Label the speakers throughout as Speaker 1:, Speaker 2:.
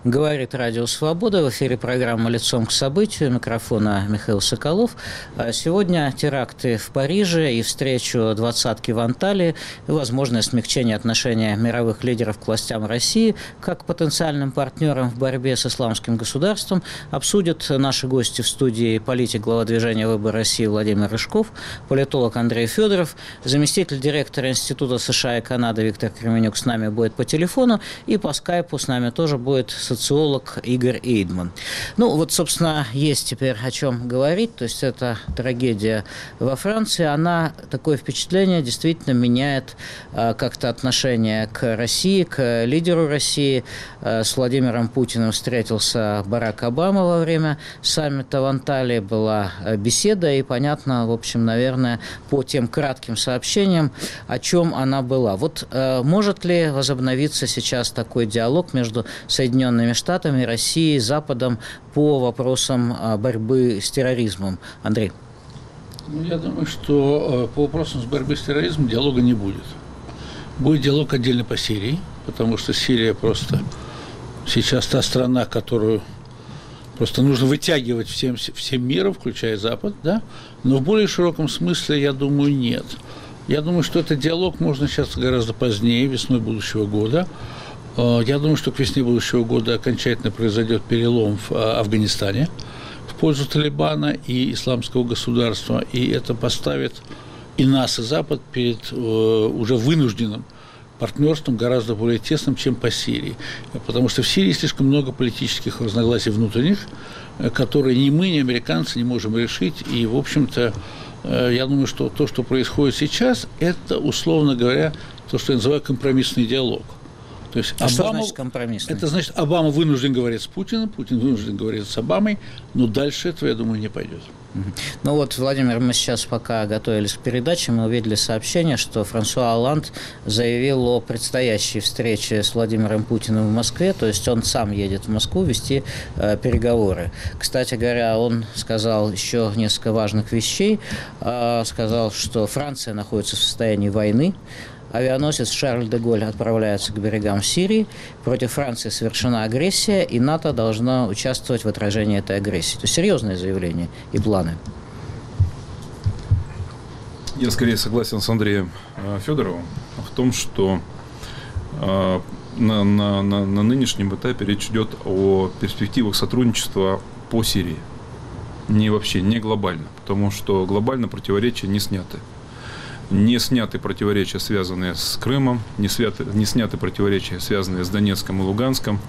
Speaker 1: Говорит Радио Свобода. В эфире программа «Лицом к событию». Микрофона Михаил Соколов. Сегодня теракты в Париже и встречу двадцатки в Анталии, и возможное смягчение отношения мировых лидеров к властям России как к потенциальным партнерам в борьбе с исламским государством обсудят наши гости в студии: политик, глава движения «Выбор России» Владимир Рыжков, политолог Андрей Федоров, заместитель директора Института США и Канады Виктор Кременюк с нами будет по телефону, и по скайпу с нами тоже будет социолог Игорь Эйдман. Ну, вот, собственно, есть теперь о чем говорить. То есть эта трагедия во Франции, она, такое впечатление, действительно меняет как-то отношение к России, к лидеру России. С Владимиром Путиным встретился Барак Обама во время саммита в Анталии. Была беседа, и понятно, в общем, наверное, по тем кратким сообщениям, о чем она была. Вот может ли возобновиться сейчас такой диалог между Соединенными Штатами, Россией, Западом по вопросам борьбы с терроризмом? Андрей.
Speaker 2: Я думаю, что по вопросам борьбы с терроризмом диалога не будет. Будет диалог отдельно по Сирии, потому что Сирия просто сейчас та страна, которую просто нужно вытягивать всем миром, включая Запад, да? Но в более широком смысле, я думаю, нет. Я думаю, что этот диалог можно сейчас гораздо позднее, весной будущего года. Я думаю, что к весне будущего года окончательно произойдет перелом в Афганистане в пользу Талибана и исламского государства, и это поставит и нас, и Запад перед уже вынужденным партнерством гораздо более тесным, чем по Сирии. Потому что в Сирии слишком много политических разногласий внутренних, которые ни мы, ни американцы не можем решить. И, в общем-то, я думаю, что то, что происходит сейчас, это, условно говоря, то, что я называю компромиссный диалог. То есть
Speaker 1: что значит компромиссный?
Speaker 2: Это значит, Обама вынужден говорить с Путиным, Путин вынужден говорить с Обамой, но дальше этого, я думаю, не пойдет.
Speaker 1: Ну вот, Владимир, мы сейчас, пока готовились к передаче, мы увидели сообщение, что Франсуа Олланд заявил о предстоящей встрече с Владимиром Путиным в Москве, то есть он сам едет в Москву вести переговоры. Кстати говоря, он сказал еще несколько важных вещей. Сказал, что Франция находится в состоянии войны. Авианосец «Шарль де Голль» отправляется к берегам Сирии. Против Франции совершена агрессия, и НАТО должно участвовать в отражении этой агрессии. То есть серьезное заявление и планы.
Speaker 3: Я скорее согласен с Андреем Федоровым в том, что на нынешнем этапе речь идет о перспективах сотрудничества по Сирии. Не глобально, потому что глобально противоречия не сняты. Не сняты противоречия, связанные с Крымом, не сняты противоречия, связанные с Донецком и Луганском.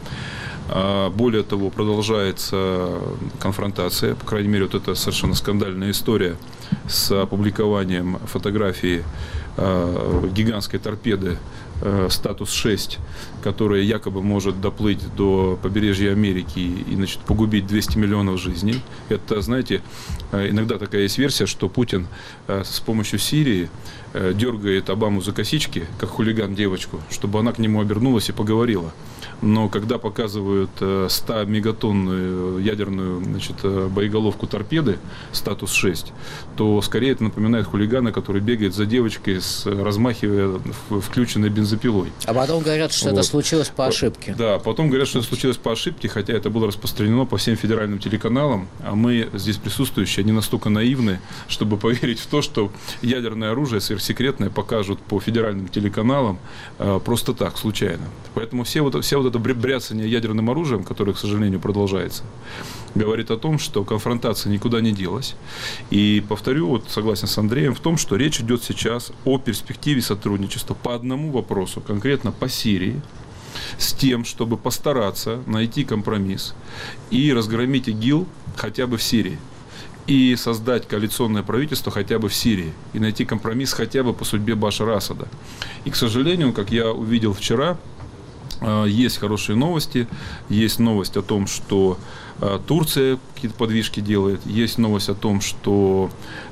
Speaker 3: Более того, продолжается конфронтация, по крайней мере, вот эта совершенно скандальная история с опубликованием фотографии гигантской торпеды «Статус-6», которая якобы может доплыть до побережья Америки и, значит, погубить 200 миллионов жизней. Это, знаете, иногда такая есть версия, что Путин с помощью Сирии дергает Обаму за косички, как хулиган девочку, чтобы она к нему обернулась и поговорила. Но когда показывают 100-мегатонную ядерную, значит, боеголовку торпеды «Статус-6», то скорее это напоминает хулигана, который бегает за девочкой, размахивая включенной бензопилой.
Speaker 1: А потом говорят, что это случилось по ошибке.
Speaker 3: Да, потом говорят, что это случилось по ошибке, хотя это было распространено по всем федеральным телеканалам, а мы здесь присутствующие не настолько наивны, чтобы поверить в то, что ядерное оружие сверхсекретное покажут по федеральным телеканалам просто так, случайно. Поэтому все вот это бряцание ядерным оружием, которое, к сожалению, продолжается, говорит о том, что конфронтация никуда не делась. И повторю, вот согласен с Андреем в том, что речь идет сейчас о перспективе сотрудничества по одному вопросу, конкретно по Сирии, с тем, чтобы постараться найти компромисс и разгромить ИГИЛ хотя бы в Сирии. И создать коалиционное правительство хотя бы в Сирии. И найти компромисс хотя бы по судьбе Башара Асада. И, к сожалению, как я увидел вчера, есть хорошие новости. Есть новость о том, что Турция какие-то подвижки делает. Есть новость о том, что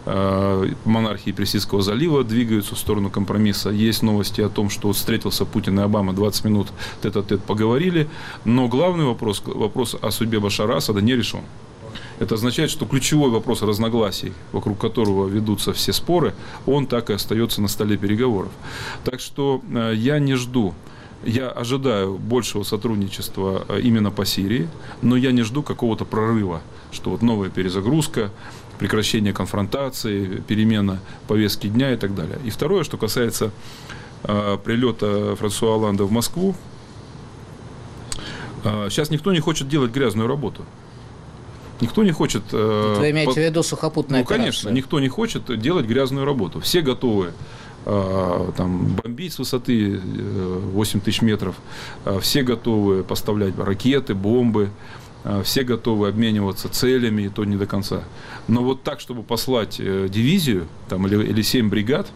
Speaker 3: монархии Персидского залива двигаются в сторону компромисса. Есть новости о том, что встретился Путин и Обама, 20 минут тет-а-тет поговорили. Но главный вопрос о судьбе Башара Асада не решен. Это означает, что ключевой вопрос разногласий, вокруг которого ведутся все споры, он так и остается на столе переговоров. Так что я не жду Я ожидаю большего сотрудничества именно по Сирии, но я не жду какого-то прорыва, что вот новая перезагрузка, прекращение конфронтации, перемена повестки дня и так далее. И второе, что касается прилета Франсуа Олланда в Москву, сейчас никто не хочет делать грязную работу. Никто не хочет...
Speaker 1: Вы имеете в виду сухопутную операцию?
Speaker 3: Конечно, никто не хочет делать грязную работу. Все готовы там, бомбить с высоты 8 тысяч метров, все готовы поставлять ракеты, бомбы, все готовы обмениваться целями, и то не до конца. Но вот так, чтобы послать дивизию там, или 7 бригад,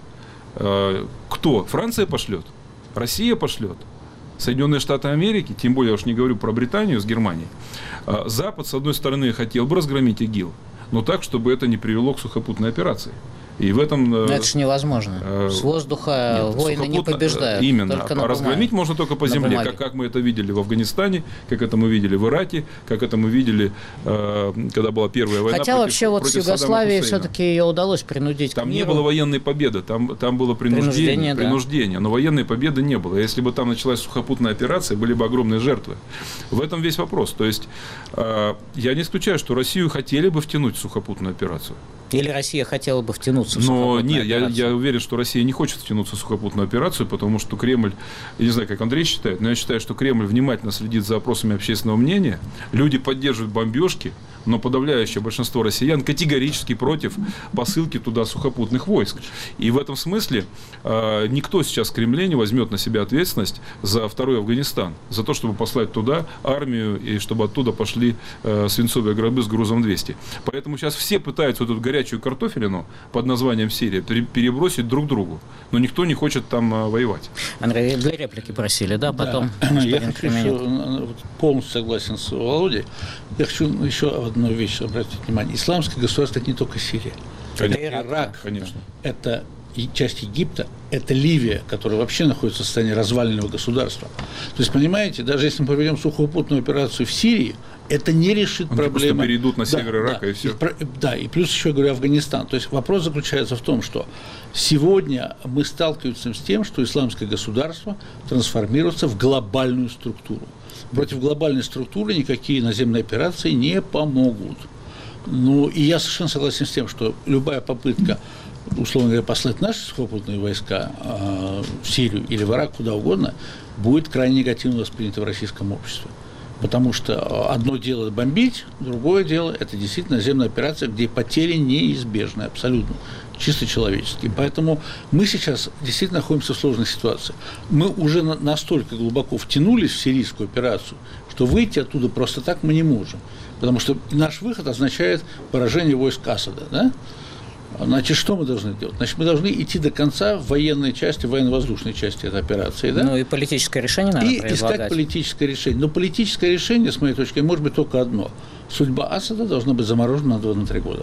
Speaker 3: кто? Франция пошлет? Россия пошлет? Соединенные Штаты Америки, тем более я уж не говорю про Британию с Германией. Запад, с одной стороны, хотел бы разгромить ИГИЛ, но так, чтобы это не привело к сухопутной операции. И в этом...
Speaker 1: Но это же невозможно. С воздуха войны не побеждают.
Speaker 3: Именно. А разгромить можно только по земле, как мы это видели в Афганистане, как это мы видели в Ираке, как это мы видели, когда была первая война.
Speaker 1: Хотя вообще вот с Югославией все-таки ее удалось принудить
Speaker 3: там
Speaker 1: к миру.
Speaker 3: Не было военной победы, там было принуждение, но военной победы не было. Если бы там началась сухопутная операция, были бы огромные жертвы. В этом весь вопрос. То есть я не исключаю, что Россию хотели бы втянуть в сухопутную операцию.
Speaker 1: Или Россия хотела бы втянуться в
Speaker 3: сухопутную
Speaker 1: операцию?
Speaker 3: Но нет, я уверен, что Россия не хочет втянуться в сухопутную операцию, потому что Кремль, я не знаю, как Андрей считает, но я считаю, что Кремль внимательно следит за опросами общественного мнения, люди поддерживают бомбежки, но подавляющее большинство россиян категорически против посылки туда сухопутных войск. И в этом смысле никто сейчас в Кремле не возьмет на себя ответственность за второй Афганистан, за то, чтобы послать туда армию и чтобы оттуда пошли свинцовые гробы с грузом 200. Поэтому сейчас все пытаются вот эту горячую картофелину под названием Сирия перебросить друг другу, но никто не хочет там воевать.
Speaker 1: Андрей, две реплики просили, да? Потом
Speaker 2: я хочу, полностью согласен с Володей. Я хочу еще одну вещь обратить внимание. Исламское государство – это не только Сирия.
Speaker 3: Конечно.
Speaker 2: Это Ирак,
Speaker 3: конечно.
Speaker 2: Это и часть Египта, это Ливия, которая вообще находится в состоянии разваленного государства. То есть, понимаете, даже если мы проведем сухопутную операцию в Сирии, это не решит проблемы.
Speaker 3: Просто перейдут на север Ирака и все.
Speaker 2: Да, и плюс еще, говорю, Афганистан. То есть вопрос заключается в том, что сегодня мы сталкиваемся с тем, что исламское государство трансформируется в глобальную структуру. Против глобальной структуры никакие наземные операции не помогут. Ну, и я совершенно согласен с тем, что любая попытка, условно говоря, послать наши сухопутные войска в Сирию или в Ирак, куда угодно, будет крайне негативно воспринято в российском обществе. Потому что одно дело бомбить, другое дело – это действительно наземная операция, где потери неизбежны абсолютно, чисто человеческие. Поэтому мы сейчас действительно находимся в сложной ситуации. Мы уже настолько глубоко втянулись в сирийскую операцию, что выйти оттуда просто так мы не можем. Потому что наш выход означает поражение войск Асада, да? Значит, что мы должны делать? Значит, мы должны идти до конца в военной части, в военно-воздушной части этой операции. Да?
Speaker 1: Ну и политическое решение надо предлагать. И
Speaker 2: искать политическое решение. Но политическое решение, с моей точки зрения, может быть только одно. Судьба Асада должна быть заморожена на 2-3 года.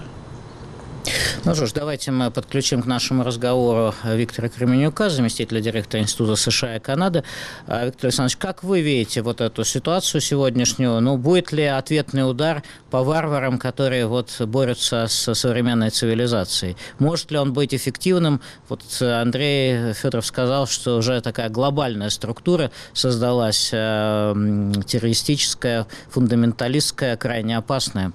Speaker 1: Ну что ж, давайте мы подключим к нашему разговору Виктора Кременюка, заместителя директора Института США и Канады. Виктор Александрович, как вы видите вот эту ситуацию сегодняшнюю? Ну, будет ли ответный удар по варварам, которые вот борются с современной цивилизацией? Может ли он быть эффективным? Вот Андрей Федоров сказал, что уже такая глобальная структура создалась, террористическая, фундаменталистская, крайне опасная.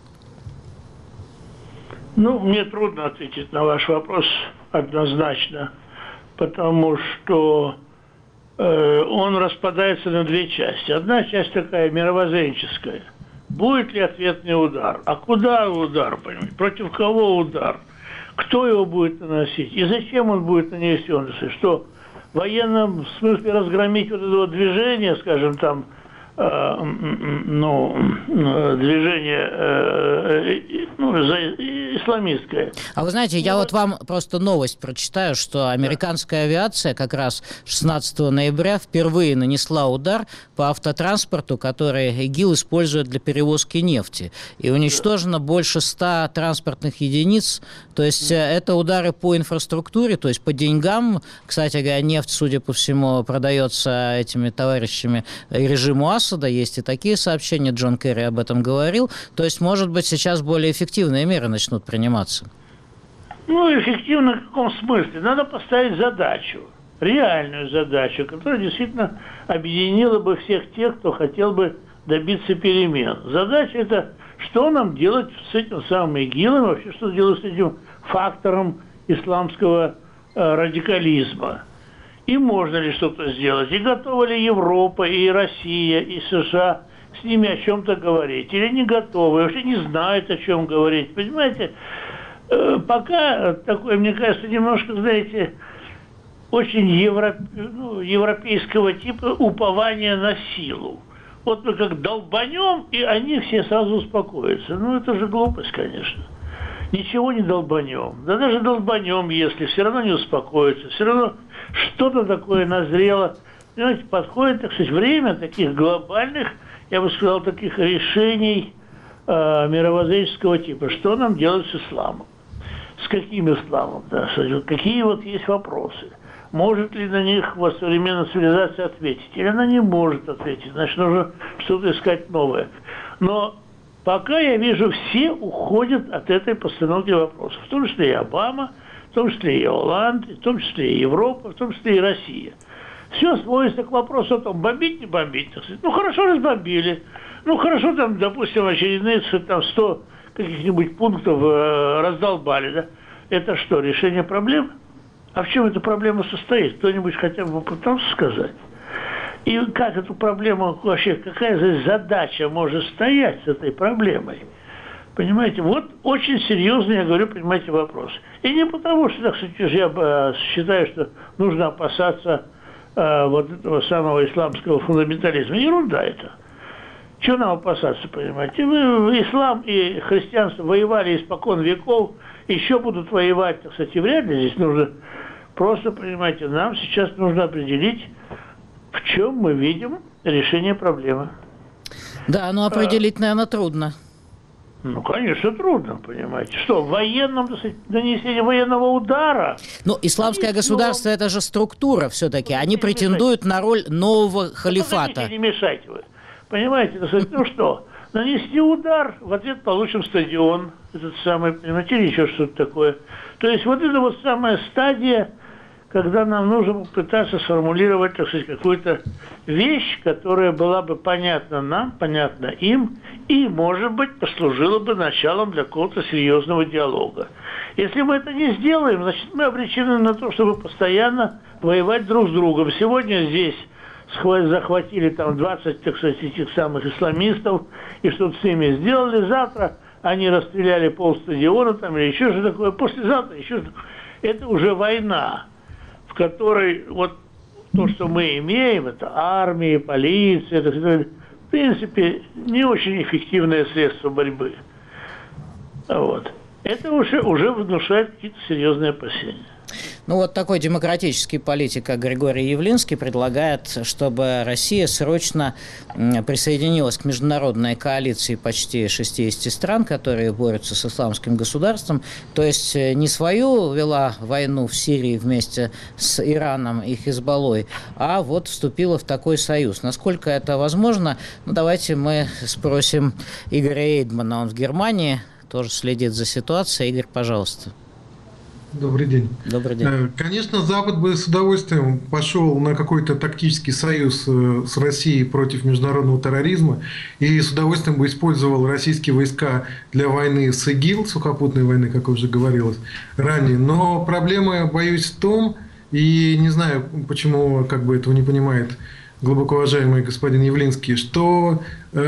Speaker 4: Ну, мне трудно ответить на ваш вопрос однозначно, потому что он распадается на две части. Одна часть такая мировоззренческая. Будет ли ответный удар? А куда удар, понимаете? Против кого удар? Кто его будет наносить? И зачем он будет нанесен? Что в военном смысле разгромить вот это вот движение, скажем, там, движение исламистское.
Speaker 1: А вы знаете, я вот вам просто новость прочитаю, что американская авиация как раз 16 ноября впервые нанесла удар по автотранспорту, который ИГИЛ использует для перевозки нефти. И уничтожено больше 100 транспортных единиц. То есть это удары по инфраструктуре, то есть по деньгам. Кстати говоря, нефть, судя по всему, продается этими товарищами режиму Асада. Есть и такие сообщения, Джон Керри об этом говорил. То есть, может быть, сейчас более эффективные меры начнут приниматься.
Speaker 4: Ну, эффективно в каком смысле? Надо поставить задачу. реальную задачу, которая действительно объединила бы всех тех, кто хотел бы добиться перемен. Задача это, что нам делать с этим самым ИГИЛом, вообще что делать с этим фактором исламского радикализма. И можно ли что-то сделать, и готова ли Европа, и Россия, и США с ними о чем-то говорить, или не готовы, вообще не знают, о чем говорить. Понимаете, пока такое, мне кажется, немножко, знаете, очень европейского типа упование на силу. Вот мы как долбанем, и они все сразу успокоятся. Ну, это же глупость, конечно. Ничего не долбанем. Да даже долбанем, если все равно не успокоятся, все равно что-то такое назрело. Понимаете, подходит, так сказать, время таких глобальных, я бы сказал, таких решений мировоззренческого типа. Что нам делать с исламом? С каким исламом? Да? Какие вот есть вопросы? Может ли на них вот современная цивилизация ответить? Или она не может ответить? Значит, нужно что-то искать новое. Но пока я вижу, все уходят от этой постановки вопросов. В том числе и Обама, в том числе и Оланд, в том числе и Европа, в том числе и Россия. Все сводится к вопросу о том, бомбить, не бомбить. Так сказать. Ну, хорошо, разбомбили. Ну, хорошо, там, допустим, очередные там 100 каких-нибудь пунктов раздолбали. Да? Это что, решение проблем? А в чем эта проблема состоит? Кто-нибудь хотя бы попытался сказать? И как эту проблему вообще, какая же задача может стоять с этой проблемой? Понимаете, вот очень серьезный, я говорю, понимаете, вопрос. И не потому, что, так сказать, я считаю, что нужно опасаться вот этого самого исламского фундаментализма. Ерунда это. Чего нам опасаться, понимаете? Ислам и христианство воевали испокон веков, еще будут воевать, так сказать, и вряд ли здесь нужно. Просто, понимаете, нам сейчас нужно определить, в чем мы видим решение проблемы.
Speaker 1: Да, но определить, наверное, трудно.
Speaker 4: Ну, конечно, трудно, понимаете. Что, в военном, так сказать, нанесении военного удара?
Speaker 1: Ну, исламское государство – это же структура все-таки. Они претендуют на роль нового халифата.
Speaker 4: Не мешайте вы. Понимаете, так сказать, ну что, нанести удар, в ответ получим стадион, этот самый, понимаете, или еще что-то такое. То есть вот это вот самая стадия, когда нам нужно попытаться сформулировать, так сказать, какую-то вещь, которая была бы понятна нам, понятна им, и, может быть, послужила бы началом для какого-то серьезного диалога. Если мы это не сделаем, значит, мы обречены на то, чтобы постоянно воевать друг с другом. Сегодня здесь захватили там 20, так сказать, этих самых исламистов, и что-то с ними сделали. Завтра они расстреляли полстадиона там, или еще что-то такое. Послезавтра еще что-то. Это уже война, в которой вот то, что мы имеем, это армия, полиция, это, в принципе, не очень эффективное средство борьбы. Вот. Это уже внушает какие-то серьезные опасения.
Speaker 1: Ну вот такой демократический политик, как Григорий Явлинский, предлагает, чтобы Россия срочно присоединилась к международной коалиции почти 60 стран, которые борются с исламским государством. То есть не свою вела войну в Сирии вместе с Ираном и Хизбаллой, а вот вступила в такой союз. Насколько это возможно? Ну, давайте мы спросим Игоря Эйдмана. Он в Германии, тоже следит за ситуацией. Игорь, пожалуйста.
Speaker 5: Добрый день.
Speaker 1: Добрый день.
Speaker 5: Конечно, Запад бы с удовольствием пошел на какой-то тактический союз с Россией против международного терроризма и с удовольствием бы использовал российские войска для войны с ИГИЛ, сухопутной войны, как уже говорилось ранее. Но проблема, боюсь, в том, и не знаю, почему этого не понимает глубоко уважаемый господин Явлинский, что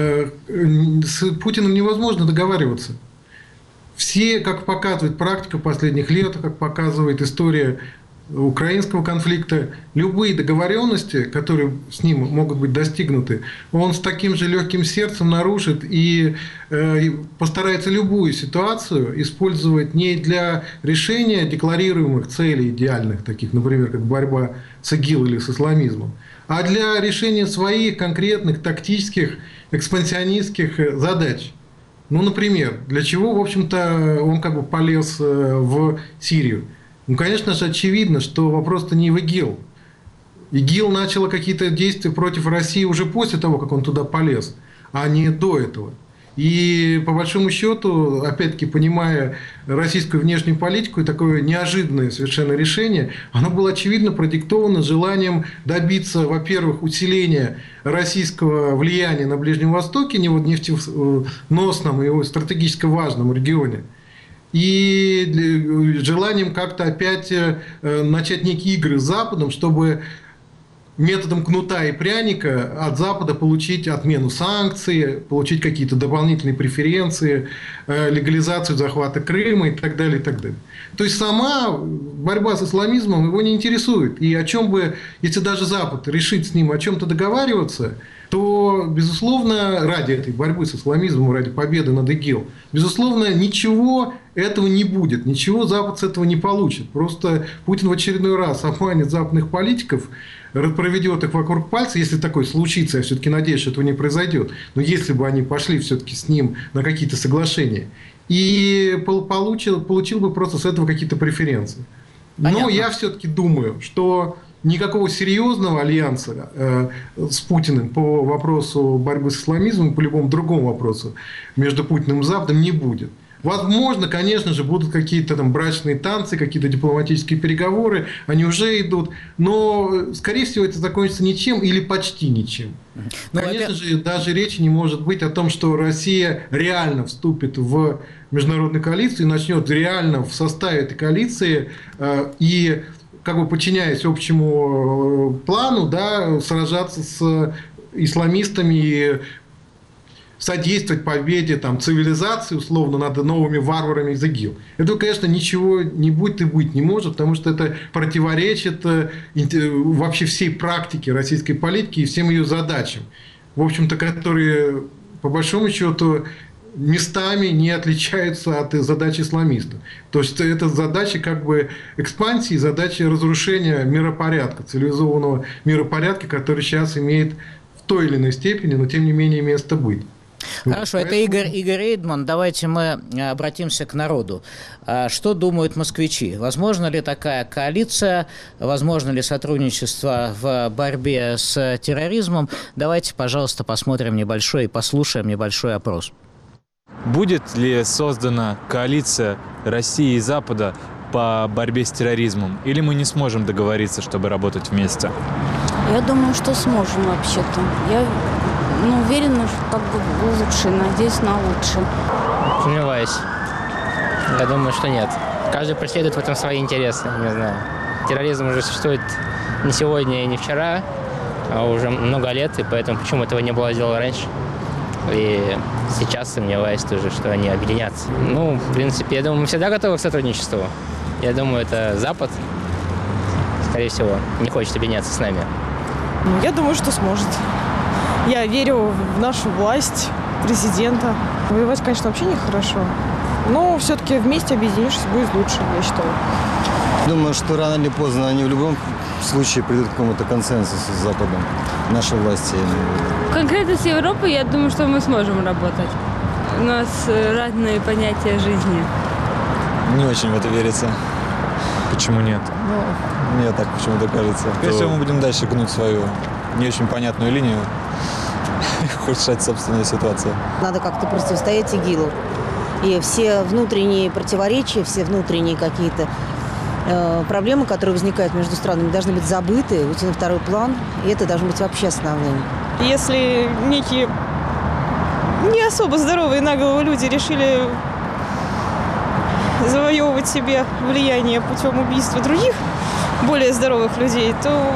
Speaker 5: с Путиным невозможно договариваться. Все, как показывает практика последних лет, как показывает история украинского конфликта, любые договоренности, которые с ним могут быть достигнуты, он с таким же легким сердцем нарушит и постарается любую ситуацию использовать не для решения декларируемых целей идеальных, таких, например, как борьба с ИГИЛ или с исламизмом, а для решения своих конкретных тактических экспансионистских задач. Ну, например, для чего, в общем-то, он полез в Сирию? Ну, конечно же, очевидно, что вопрос-то не в ИГИЛ. ИГИЛ начала какие-то действия против России уже после того, как он туда полез, а не до этого. И по большому счету, опять-таки, понимая российскую внешнюю политику и такое неожиданное совершенно решение, оно было очевидно продиктовано желанием добиться, во-первых, усиления российского влияния на Ближнем Востоке, нефтеносном и стратегически важном регионе, и желанием как-то опять начать некие игры с Западом, чтобы методом кнута и пряника от Запада получить отмену санкций, получить какие-то дополнительные преференции, легализацию захвата Крыма и так далее, и так далее. То есть сама борьба с исламизмом его не интересует. И о чем бы, если даже Запад решит с ним о чем-то договариваться, то, безусловно, ради этой борьбы с исламизмом, ради победы над ИГИЛ, безусловно, ничего этого не будет, ничего Запад с этого не получит. Просто Путин в очередной раз обманет западных политиков, проведет их вокруг пальца, если такое случится, я все-таки надеюсь, что этого не произойдет, но если бы они пошли все-таки с ним на какие-то соглашения, и получил бы просто с этого какие-то преференции.
Speaker 1: Понятно.
Speaker 5: Но я все-таки думаю, что никакого серьезного альянса с Путиным по вопросу борьбы с исламизмом, по любому другому вопросу между Путиным и Западом не будет. Возможно, конечно же, будут какие-то там брачные танцы, какие-то дипломатические переговоры, они уже идут, но, скорее всего, это закончится ничем или почти ничем. Конечно же, даже речи не может быть о том, что Россия реально вступит в международную коалицию и начнет реально в составе этой коалиции и, как бы подчиняясь общему плану, да, сражаться с исламистами и содействовать победе там, цивилизации, условно, над новыми варварами из ИГИЛ. Этого, конечно, ничего не будет и быть не может, потому что это противоречит вообще всей практике российской политики и всем ее задачам, в общем-то, которые, по большому счету, местами не отличаются от задач исламистов. То есть это задачи как бы экспансии, задачи разрушения миропорядка, цивилизованного миропорядка, который сейчас имеет в той или иной степени, но тем не менее место быть.
Speaker 1: Хорошо, это Игорь Эйдман. Давайте мы обратимся к народу. Что думают москвичи? Возможно ли такая коалиция? Возможно ли сотрудничество в борьбе с терроризмом? Давайте, пожалуйста, посмотрим и послушаем небольшой опрос.
Speaker 6: Будет ли создана коалиция России и Запада по борьбе с терроризмом? Или мы не сможем договориться, чтобы работать вместе?
Speaker 7: Я думаю, что сможем вообще-то. Я уверена, что как бы лучше, надеюсь на лучшее.
Speaker 8: Сомневаюсь. Я думаю, что нет. Каждый преследует в этом свои интересы, не знаю. Терроризм уже существует не сегодня и не вчера, а уже много лет, и поэтому почему этого не было сделано раньше? И сейчас сомневаюсь тоже, что они объединятся. В принципе, я думаю, мы всегда готовы к сотрудничеству. Я думаю, это Запад, скорее всего, не хочет объединяться с нами.
Speaker 9: Я думаю, что сможет. Я верю в нашу власть, президента. Воевать, конечно, вообще нехорошо. Но все-таки вместе, объединившись, будет лучше, я считаю.
Speaker 10: Думаю, что рано или поздно они в любом случае придут к какому-то консенсусу с Западом, нашей власти.
Speaker 11: Конкретно с Европой, я думаю, что мы сможем работать. У нас разные понятия жизни.
Speaker 10: Не очень в это верится.
Speaker 6: Почему нет?
Speaker 10: Мне так почему-то кажется. Скорее всего, мы будем дальше гнуть свою не очень понятную линию, ухудшать собственную ситуацию.
Speaker 12: Надо как-то противостоять ИГИЛу. И все внутренние противоречия, все внутренние какие-то проблемы, которые возникают между странами, должны быть забыты, уйти на второй план, и это должно быть вообще основным.
Speaker 9: Если некие не особо здоровые на голову люди решили завоевывать себе влияние путем убийства других, более здоровых людей, то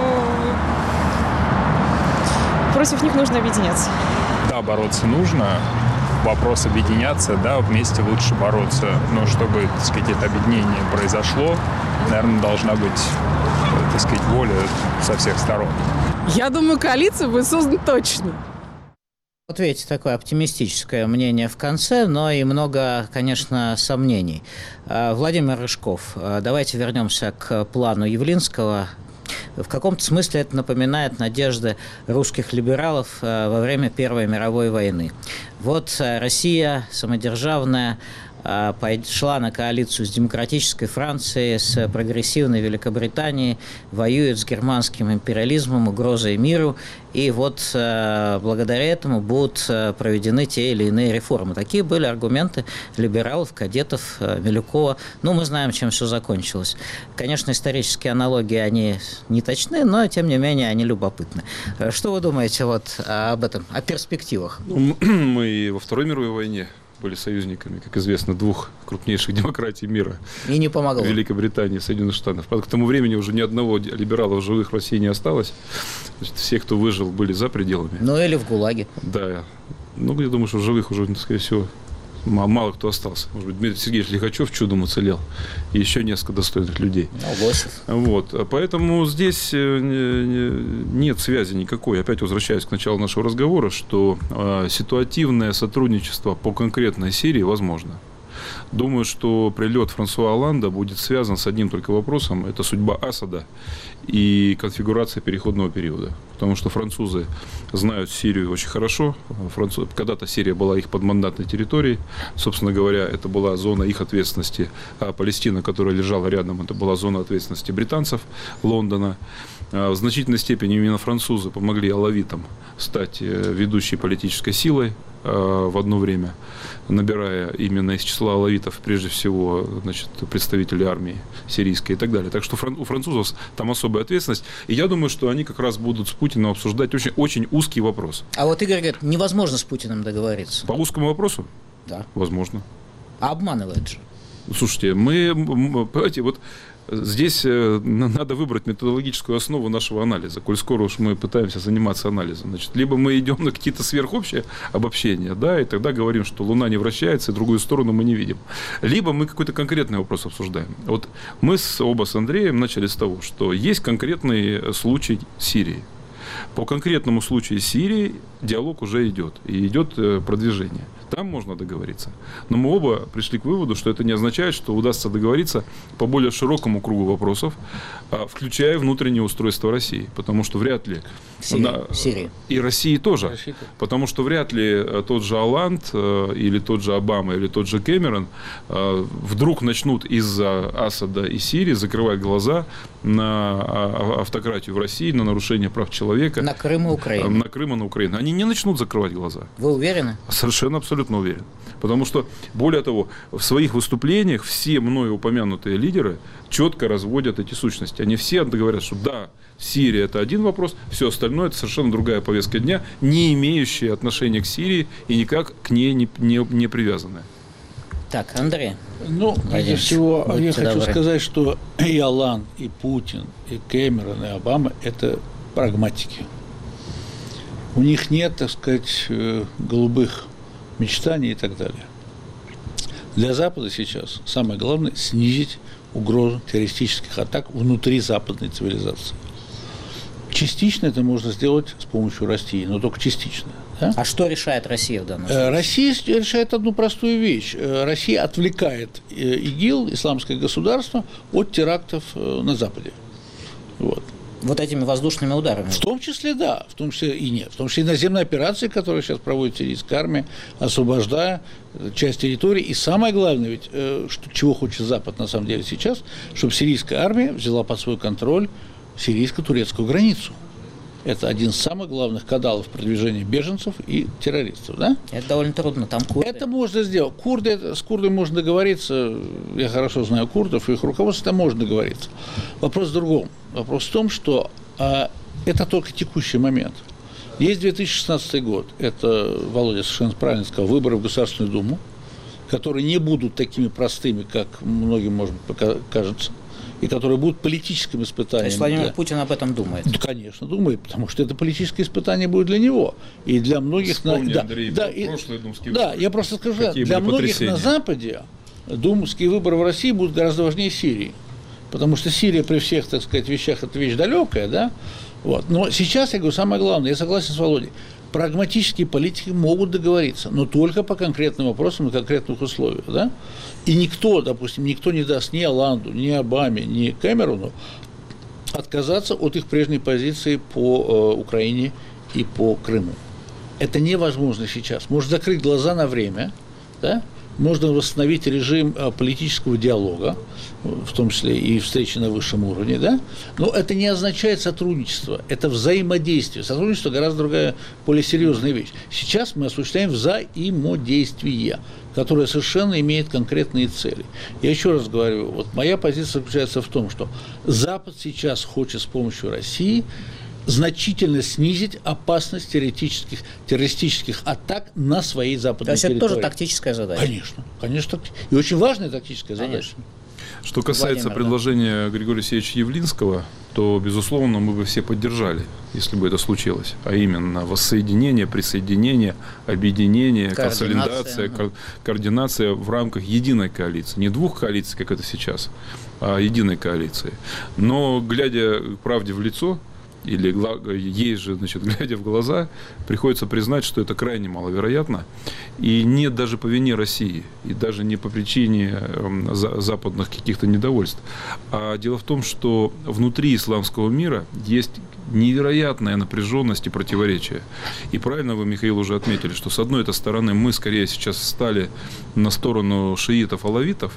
Speaker 9: против них нужно объединяться.
Speaker 13: Да, бороться нужно. Вопрос объединяться, да, вместе лучше бороться. Но чтобы, так сказать, это объединение произошло, наверное, должна быть, так сказать, воля со всех сторон.
Speaker 9: Я думаю, коалиция будет создана точно.
Speaker 1: Вот видите, такое оптимистическое мнение в конце, но и много, конечно, сомнений. Владимир Рыжков, давайте вернемся к плану Явлинского. В каком-то смысле это напоминает надежды русских либералов во время Первой мировой войны. Вот Россия самодержавная шла на коалицию с демократической Францией, с прогрессивной Великобританией, воюет с германским империализмом, угрозой миру. И вот благодаря этому будут проведены те или иные реформы. Такие были аргументы либералов, кадетов, Милюкова. Ну, мы знаем, чем все закончилось. Конечно, исторические аналогии, они не точны, но, тем не менее, они любопытны. Что вы думаете вот об этом, о перспективах?
Speaker 3: Мы во Второй мировой войне были союзниками, как известно, двух крупнейших демократий мира.
Speaker 1: И не помогло.
Speaker 3: Великобритании и Соединенных Штатов. К тому времени уже ни одного либерала в живых в России не осталось. Значит, все, кто выжил, были за пределами.
Speaker 1: Ну или в ГУЛАГе.
Speaker 3: Да. Ну, я думаю, что в живых уже, скорее всего, мало кто остался. Может быть, Дмитрий Сергеевич Лихачев чудом уцелел. И еще несколько достойных людей. Вот. Поэтому здесь нет связи никакой. Опять возвращаюсь к началу нашего разговора, что ситуативное сотрудничество по конкретной Сирии возможно. Думаю, что прилет Франсуа Олланда будет связан с одним только вопросом. Это судьба Асада и конфигурация переходного периода. Потому что французы знают Сирию очень хорошо. Когда-то Сирия была их подмандатной территорией. Собственно говоря, это была зона их ответственности. А Палестина, которая лежала рядом, это была зона ответственности британцев, Лондона. В значительной степени именно французы помогли алавитам стать ведущей политической силой в одно время, набирая именно из числа алавитов, прежде всего, значит, представителей армии сирийской и так далее. Так что у французов там особая ответственность. И я думаю, что они как раз будут с Путиным обсуждать очень, очень узкий вопрос.
Speaker 1: А вот Игорь говорит, невозможно с Путиным договориться.
Speaker 3: По узкому вопросу?
Speaker 1: Да.
Speaker 3: Возможно.
Speaker 1: А обманывает же.
Speaker 3: Слушайте, понимаете, вот здесь надо выбрать методологическую основу нашего анализа, коль скоро уж мы пытаемся заниматься анализом. Значит, либо мы идем на какие-то сверхобщие обобщения, да, и тогда говорим, что Луна не вращается, и другую сторону мы не видим. Либо мы какой-то конкретный вопрос обсуждаем. Вот мы оба с Андреем начали с того, что есть конкретный случай Сирии. По конкретному случаю Сирии диалог уже идет, и идет продвижение. Там можно договориться. Но мы оба пришли к выводу, что это не означает, что удастся договориться по более широкому кругу вопросов, включая внутреннее устройство России. Потому что вряд ли...
Speaker 1: Сирии.
Speaker 3: И России тоже. Потому что вряд ли тот же Олланд, или тот же Обама, или тот же Кэмерон вдруг начнут из-за Асада и Сирии закрывать глаза на автократию в России, на нарушение прав человека.
Speaker 1: На Крым и Украину.
Speaker 3: На Крым и на Украину. Они не начнут закрывать глаза.
Speaker 1: Вы уверены?
Speaker 3: Совершенно абсолютно уверен. Потому что, более того, в своих выступлениях все мною упомянутые лидеры четко разводят эти сущности. Они все говорят, что да, Сирия – это один вопрос, все остальное – это совершенно другая повестка дня, не имеющая отношения к Сирии и никак к ней не привязанная.
Speaker 1: Так, Андрей.
Speaker 2: Ну, прежде всего, я хочу сказать, что и Олланд, и Путин, и Кэмерон, и Обама – это прагматики. У них нет, так сказать, голубых мечтаний и так далее. Для Запада сейчас самое главное – снизить угрозу террористических атак внутри западной цивилизации. Частично это можно сделать с помощью России, но только частично. Да?
Speaker 1: А что решает Россия в данном случае?
Speaker 2: Россия решает одну простую вещь. Россия отвлекает ИГИЛ, исламское государство, от терактов на Западе.
Speaker 1: Вот этими воздушными ударами?
Speaker 2: В том числе, да. В том числе и нет. В том числе и наземные операции, которые сейчас проводит сирийская армия, освобождая часть территории. И самое главное, ведь, чего хочет Запад на самом деле сейчас, чтобы сирийская армия взяла под свой контроль сирийско-турецкую границу. Это один из самых главных каналов продвижения беженцев и террористов. Да?
Speaker 1: Это довольно трудно, там курды.
Speaker 2: Это можно сделать. С курдами можно договориться. Я хорошо знаю курдов, и их руководство, там можно договориться. Вопрос в другом. Вопрос в том, что это только текущий момент. Есть 2016 год. Это, Володя совершенно правильно сказал, выборы в Государственную Думу, которые не будут такими простыми, как многим, может быть, кажется, и которые будут политическим испытанием.
Speaker 1: То есть Владимир Путин об этом думает?
Speaker 2: Да, конечно, думает, потому что это политическое испытание будет для него. И для многих...
Speaker 3: Вспомни, Андрей, прошлые думские выборы.
Speaker 2: Да, я просто скажу, для многих на Западе думские выборы в России будут гораздо важнее Сирии. Потому что Сирия при всех, так сказать, вещах, это вещь далекая, да? Вот. Но сейчас, я говорю, самое главное, я согласен с Володей, прагматические политики могут договориться, но только по конкретным вопросам и конкретных условиях, да? И никто, допустим, не даст ни Олланду, ни Обаме, ни Кэмерону отказаться от их прежней позиции по Украине и по Крыму. Это невозможно сейчас. Может закрыть глаза на время, да? можно восстановить режим политического диалога, в том числе и встречи на высшем уровне, да? Но это не означает сотрудничество, это взаимодействие. Сотрудничество гораздо другая, более серьезная вещь. Сейчас мы осуществляем взаимодействие, которое совершенно имеет конкретные цели. Я еще раз говорю, вот моя позиция заключается в том, что Запад сейчас хочет с помощью России значительно снизить опасность террористических атак на своей западной территории.
Speaker 1: То есть это тоже тактическая задача?
Speaker 2: Конечно, конечно. И очень важная тактическая задача.
Speaker 3: Что касается предложения Григория Алексеевича Явлинского, то, безусловно, мы бы все поддержали, если бы это случилось. А именно воссоединение, присоединение, объединение, консолидация, координация в рамках единой коалиции. Не двух коалиций, как это сейчас, а единой коалиции. Но, глядя правде в лицо, или ей же, значит, глядя в глаза, приходится признать, что это крайне маловероятно. И не даже по вине России, и даже не по причине западных каких-то недовольств. А дело в том, что внутри исламского мира есть невероятная напряженность и противоречия. И правильно вы, Михаил, уже отметили, что с одной стороны мы скорее сейчас встали на сторону шиитов-алавитов,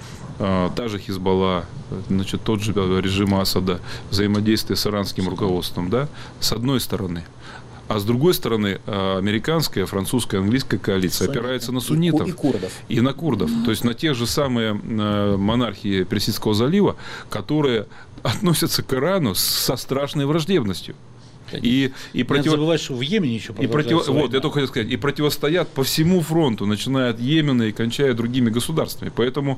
Speaker 3: та же Хизбалла, значит, тот же режим Асада, взаимодействие с иранским руководством, да, с одной стороны. А с другой стороны, американская, французская, английская коалиция опирается на суннитов и на курдов. То есть на те же самые монархии Персидского залива, которые относятся к Ирану со страшной враждебностью.
Speaker 2: Не забывать, что в Йемене еще продолжается война.
Speaker 3: Вот, я только хотел сказать, и противостоят по всему фронту, начиная от Йемена и кончая другими государствами. Поэтому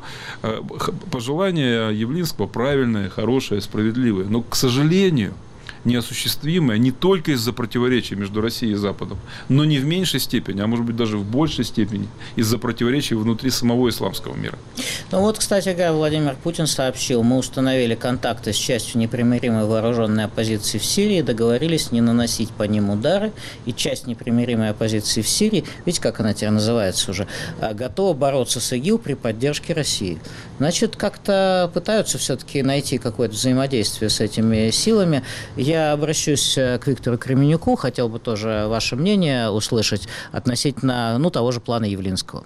Speaker 3: пожелание Явлинского правильное, хорошее, справедливое. Но, к сожалению, неосуществимое не только из-за противоречий между Россией и Западом, но не в меньшей степени, а может быть даже в большей степени из-за противоречий внутри самого исламского мира.
Speaker 1: Ну вот, кстати говоря, Владимир Путин сообщил, мы установили контакты с частью непримиримой вооруженной оппозиции в Сирии, договорились не наносить по ним удары, и часть непримиримой оппозиции в Сирии, видите, как она теперь называется уже, готова бороться с ИГИЛ при поддержке России. Значит, как-то пытаются все-таки найти какое-то взаимодействие с этими силами. Я обращусь к Виктору Кременюку, хотел бы тоже ваше мнение услышать относительно того же плана Явлинского.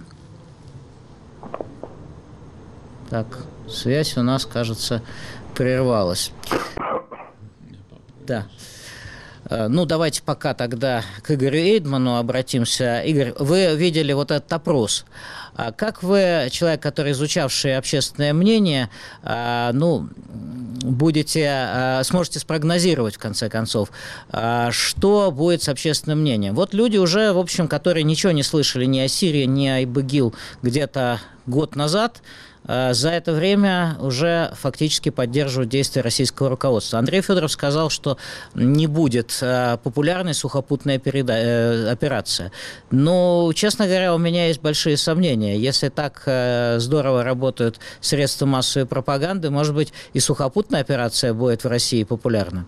Speaker 1: Так, связь у нас, кажется, прервалась. Да. Ну, давайте пока тогда к Игорю Эйдману обратимся. Игорь, вы видели вот этот опрос. Как вы, человек, который изучавший общественное мнение, сможете спрогнозировать, в конце концов, что будет с общественным мнением? Вот люди уже, в общем, которые ничего не слышали ни о Сирии, ни о ИГИЛ где-то год назад, за это время уже фактически поддерживают действия российского руководства. Андрей Федоров сказал, что не будет популярной сухопутной операция. Но, честно говоря, у меня есть большие сомнения. Если так здорово работают средства массовой пропаганды, может быть, и сухопутная операция будет в России популярна?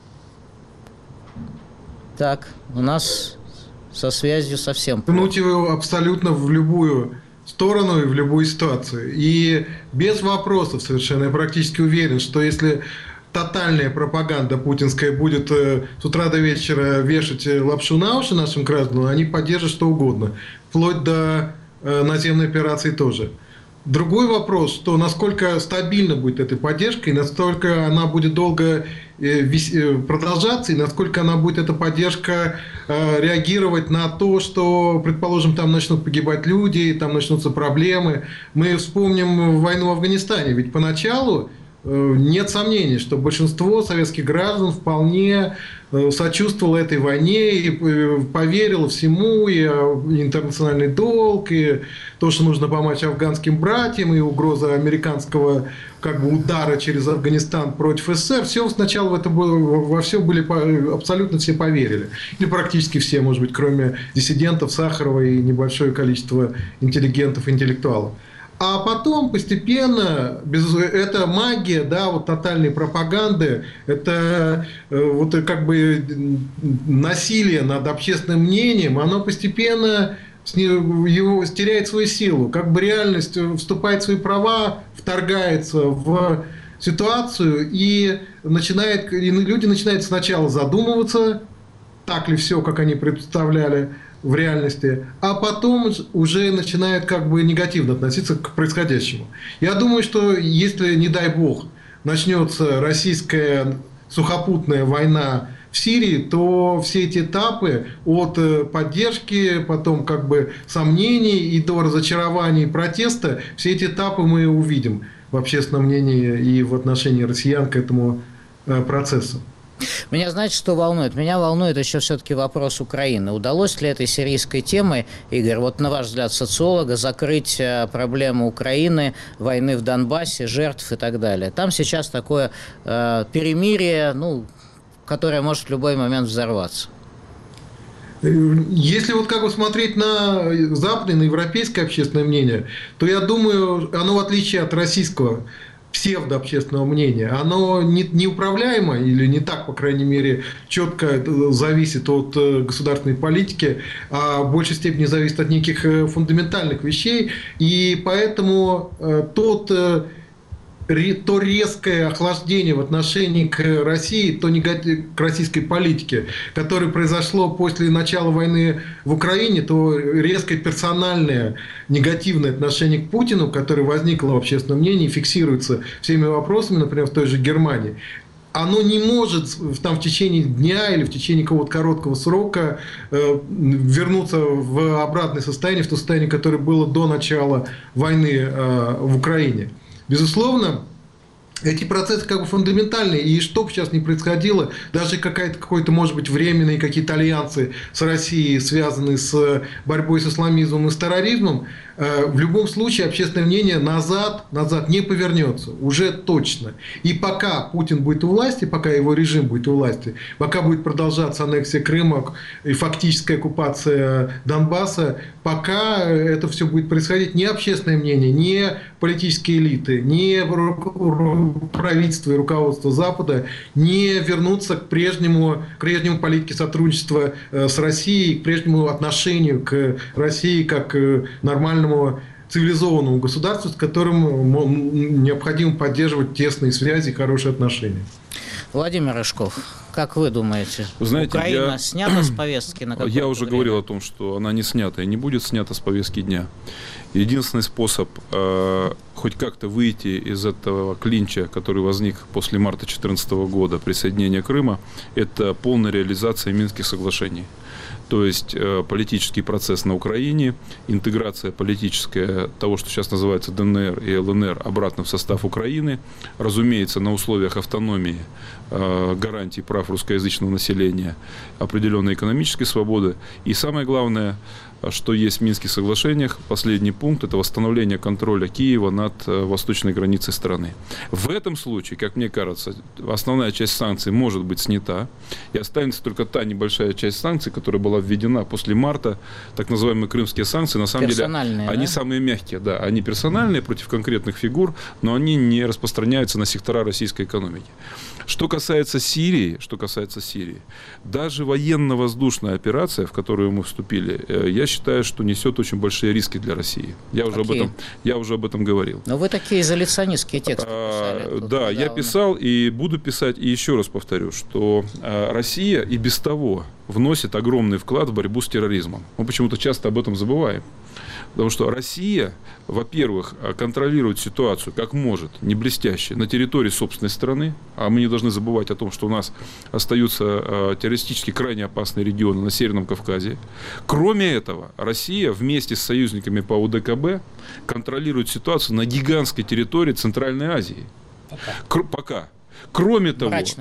Speaker 1: Так, у нас со связью совсем плохо.
Speaker 5: Тянуть его абсолютно в любую сторону и в любую ситуацию. И без вопросов совершенно, я практически уверен, что если тотальная пропаганда путинская будет с утра до вечера вешать лапшу на уши нашим гражданам, они поддержат что угодно, вплоть до наземной операции тоже. Другой вопрос, что насколько стабильна будет эта поддержка, и насколько она будет долго продолжаться, и насколько она будет, эта поддержка, реагировать на то, что, предположим, там начнут погибать люди, там начнутся проблемы. Мы вспомним войну в Афганистане, ведь поначалу нет сомнений, что большинство советских граждан вполне сочувствовало этой войне и поверило всему, и интернациональный долг, и то, что нужно помочь афганским братьям, и угроза американского удара через Афганистан против СССР. Все сначала во все были абсолютно все поверили. Или практически все, может быть, кроме диссидентов, Сахарова и небольшое количество интеллигентов, интеллектуалов. А потом постепенно, это магия, тотальной пропаганды, это насилие над общественным мнением, оно постепенно теряет свою силу. Реальность вступает в свои права, вторгается в ситуацию, и люди начинают сначала задумываться, так ли все, как они представляли, в реальности, а потом уже начинают как бы негативно относиться к происходящему. Я думаю, что если, не дай бог, начнется российская сухопутная война в Сирии, то все эти этапы от поддержки, потом как бы сомнений и до разочарования и протеста, все эти этапы мы увидим в общественном мнении и в отношении россиян к этому процессу.
Speaker 1: Меня, знаете, что волнует? Меня волнует еще все-таки вопрос Украины. Удалось ли этой сирийской темой, Игорь, вот на ваш взгляд, социолога, закрыть проблему Украины, войны в Донбассе, жертв и так далее? Там сейчас такое перемирие, которое может в любой момент взорваться.
Speaker 5: Если вот как бы смотреть на западное, на европейское общественное мнение, то я думаю, оно в отличие от российского псевдообщественного мнения, оно неуправляемо или не так, по крайней мере, четко зависит от государственной политики, а в большей степени зависит от неких фундаментальных вещей, и поэтому то резкое охлаждение в отношении к России, к российской политике, которое произошло после начала войны в Украине, то резкое персональное негативное отношение к Путину, которое возникло в общественном мнении, фиксируется всеми вопросами, например, в той же Германии, оно не может там, в течение дня или в течение какого-то короткого срока вернуться в обратное состояние, в то состояние, которое было до начала войны в Украине. Безусловно, эти процессы как бы фундаментальные, и что бы сейчас ни происходило, даже какой-то, может быть, временные какие-то альянсы с Россией, связанные с борьбой с исламизмом и с терроризмом, в любом случае общественное мнение назад не повернется, уже точно. И пока Путин будет у власти, пока его режим будет у власти, пока будет продолжаться аннексия Крыма и фактическая оккупация Донбасса, пока это все будет происходить, ни общественное мнение, ни политические элиты, ни правительство и руководство Запада не вернутся к прежнему политике сотрудничества с Россией, к прежнему отношению к России как к нормальному цивилизованному государству, с которым необходимо поддерживать тесные связи и хорошие отношения.
Speaker 1: Владимир Рыжков, как вы думаете,
Speaker 3: знаете,
Speaker 1: Украина снята с повестки на какое-то
Speaker 3: Я уже
Speaker 1: время?
Speaker 3: говорил о том, что она не снята и не будет снята с повестки дня. Единственный способ хоть как-то выйти из этого клинча, который возник после марта 2014 года, присоединения Крыма, это полная реализация Минских соглашений. То есть политический процесс на Украине, интеграция политическая того, что сейчас называется ДНР и ЛНР, обратно в состав Украины, разумеется, на условиях автономии, гарантий прав русскоязычного населения, определенной экономической свободы. И самое главное, что есть в Минских соглашениях, последний пункт, это восстановление контроля Киева над восточной границей страны. В этом случае, как мне кажется, основная часть санкций может быть снята, и останется только та небольшая часть санкций, которая была введена после марта, так называемые крымские санкции, на самом деле, они самые мягкие, да, они персональные против конкретных фигур, но они не распространяются на сектора российской экономики. Что касается Сирии, даже военно-воздушная операция, в которую мы вступили, я считаю, что несет очень большие риски для России. Я уже об этом говорил.
Speaker 1: Но вы такие изоляционистские тексты писали.
Speaker 3: Да, я писал и буду писать, и еще раз повторю, что Россия и без того вносит огромный вклад в борьбу с терроризмом. Мы почему-то часто об этом забываем. Потому что Россия, во-первых, контролирует ситуацию как может, не блестяще, на территории собственной страны. А мы не должны забывать о том, что у нас остаются террористически крайне опасные регионы на Северном Кавказе. Кроме этого, Россия вместе с союзниками по ОДКБ контролирует ситуацию на гигантской территории Центральной Азии. Пока. Кроме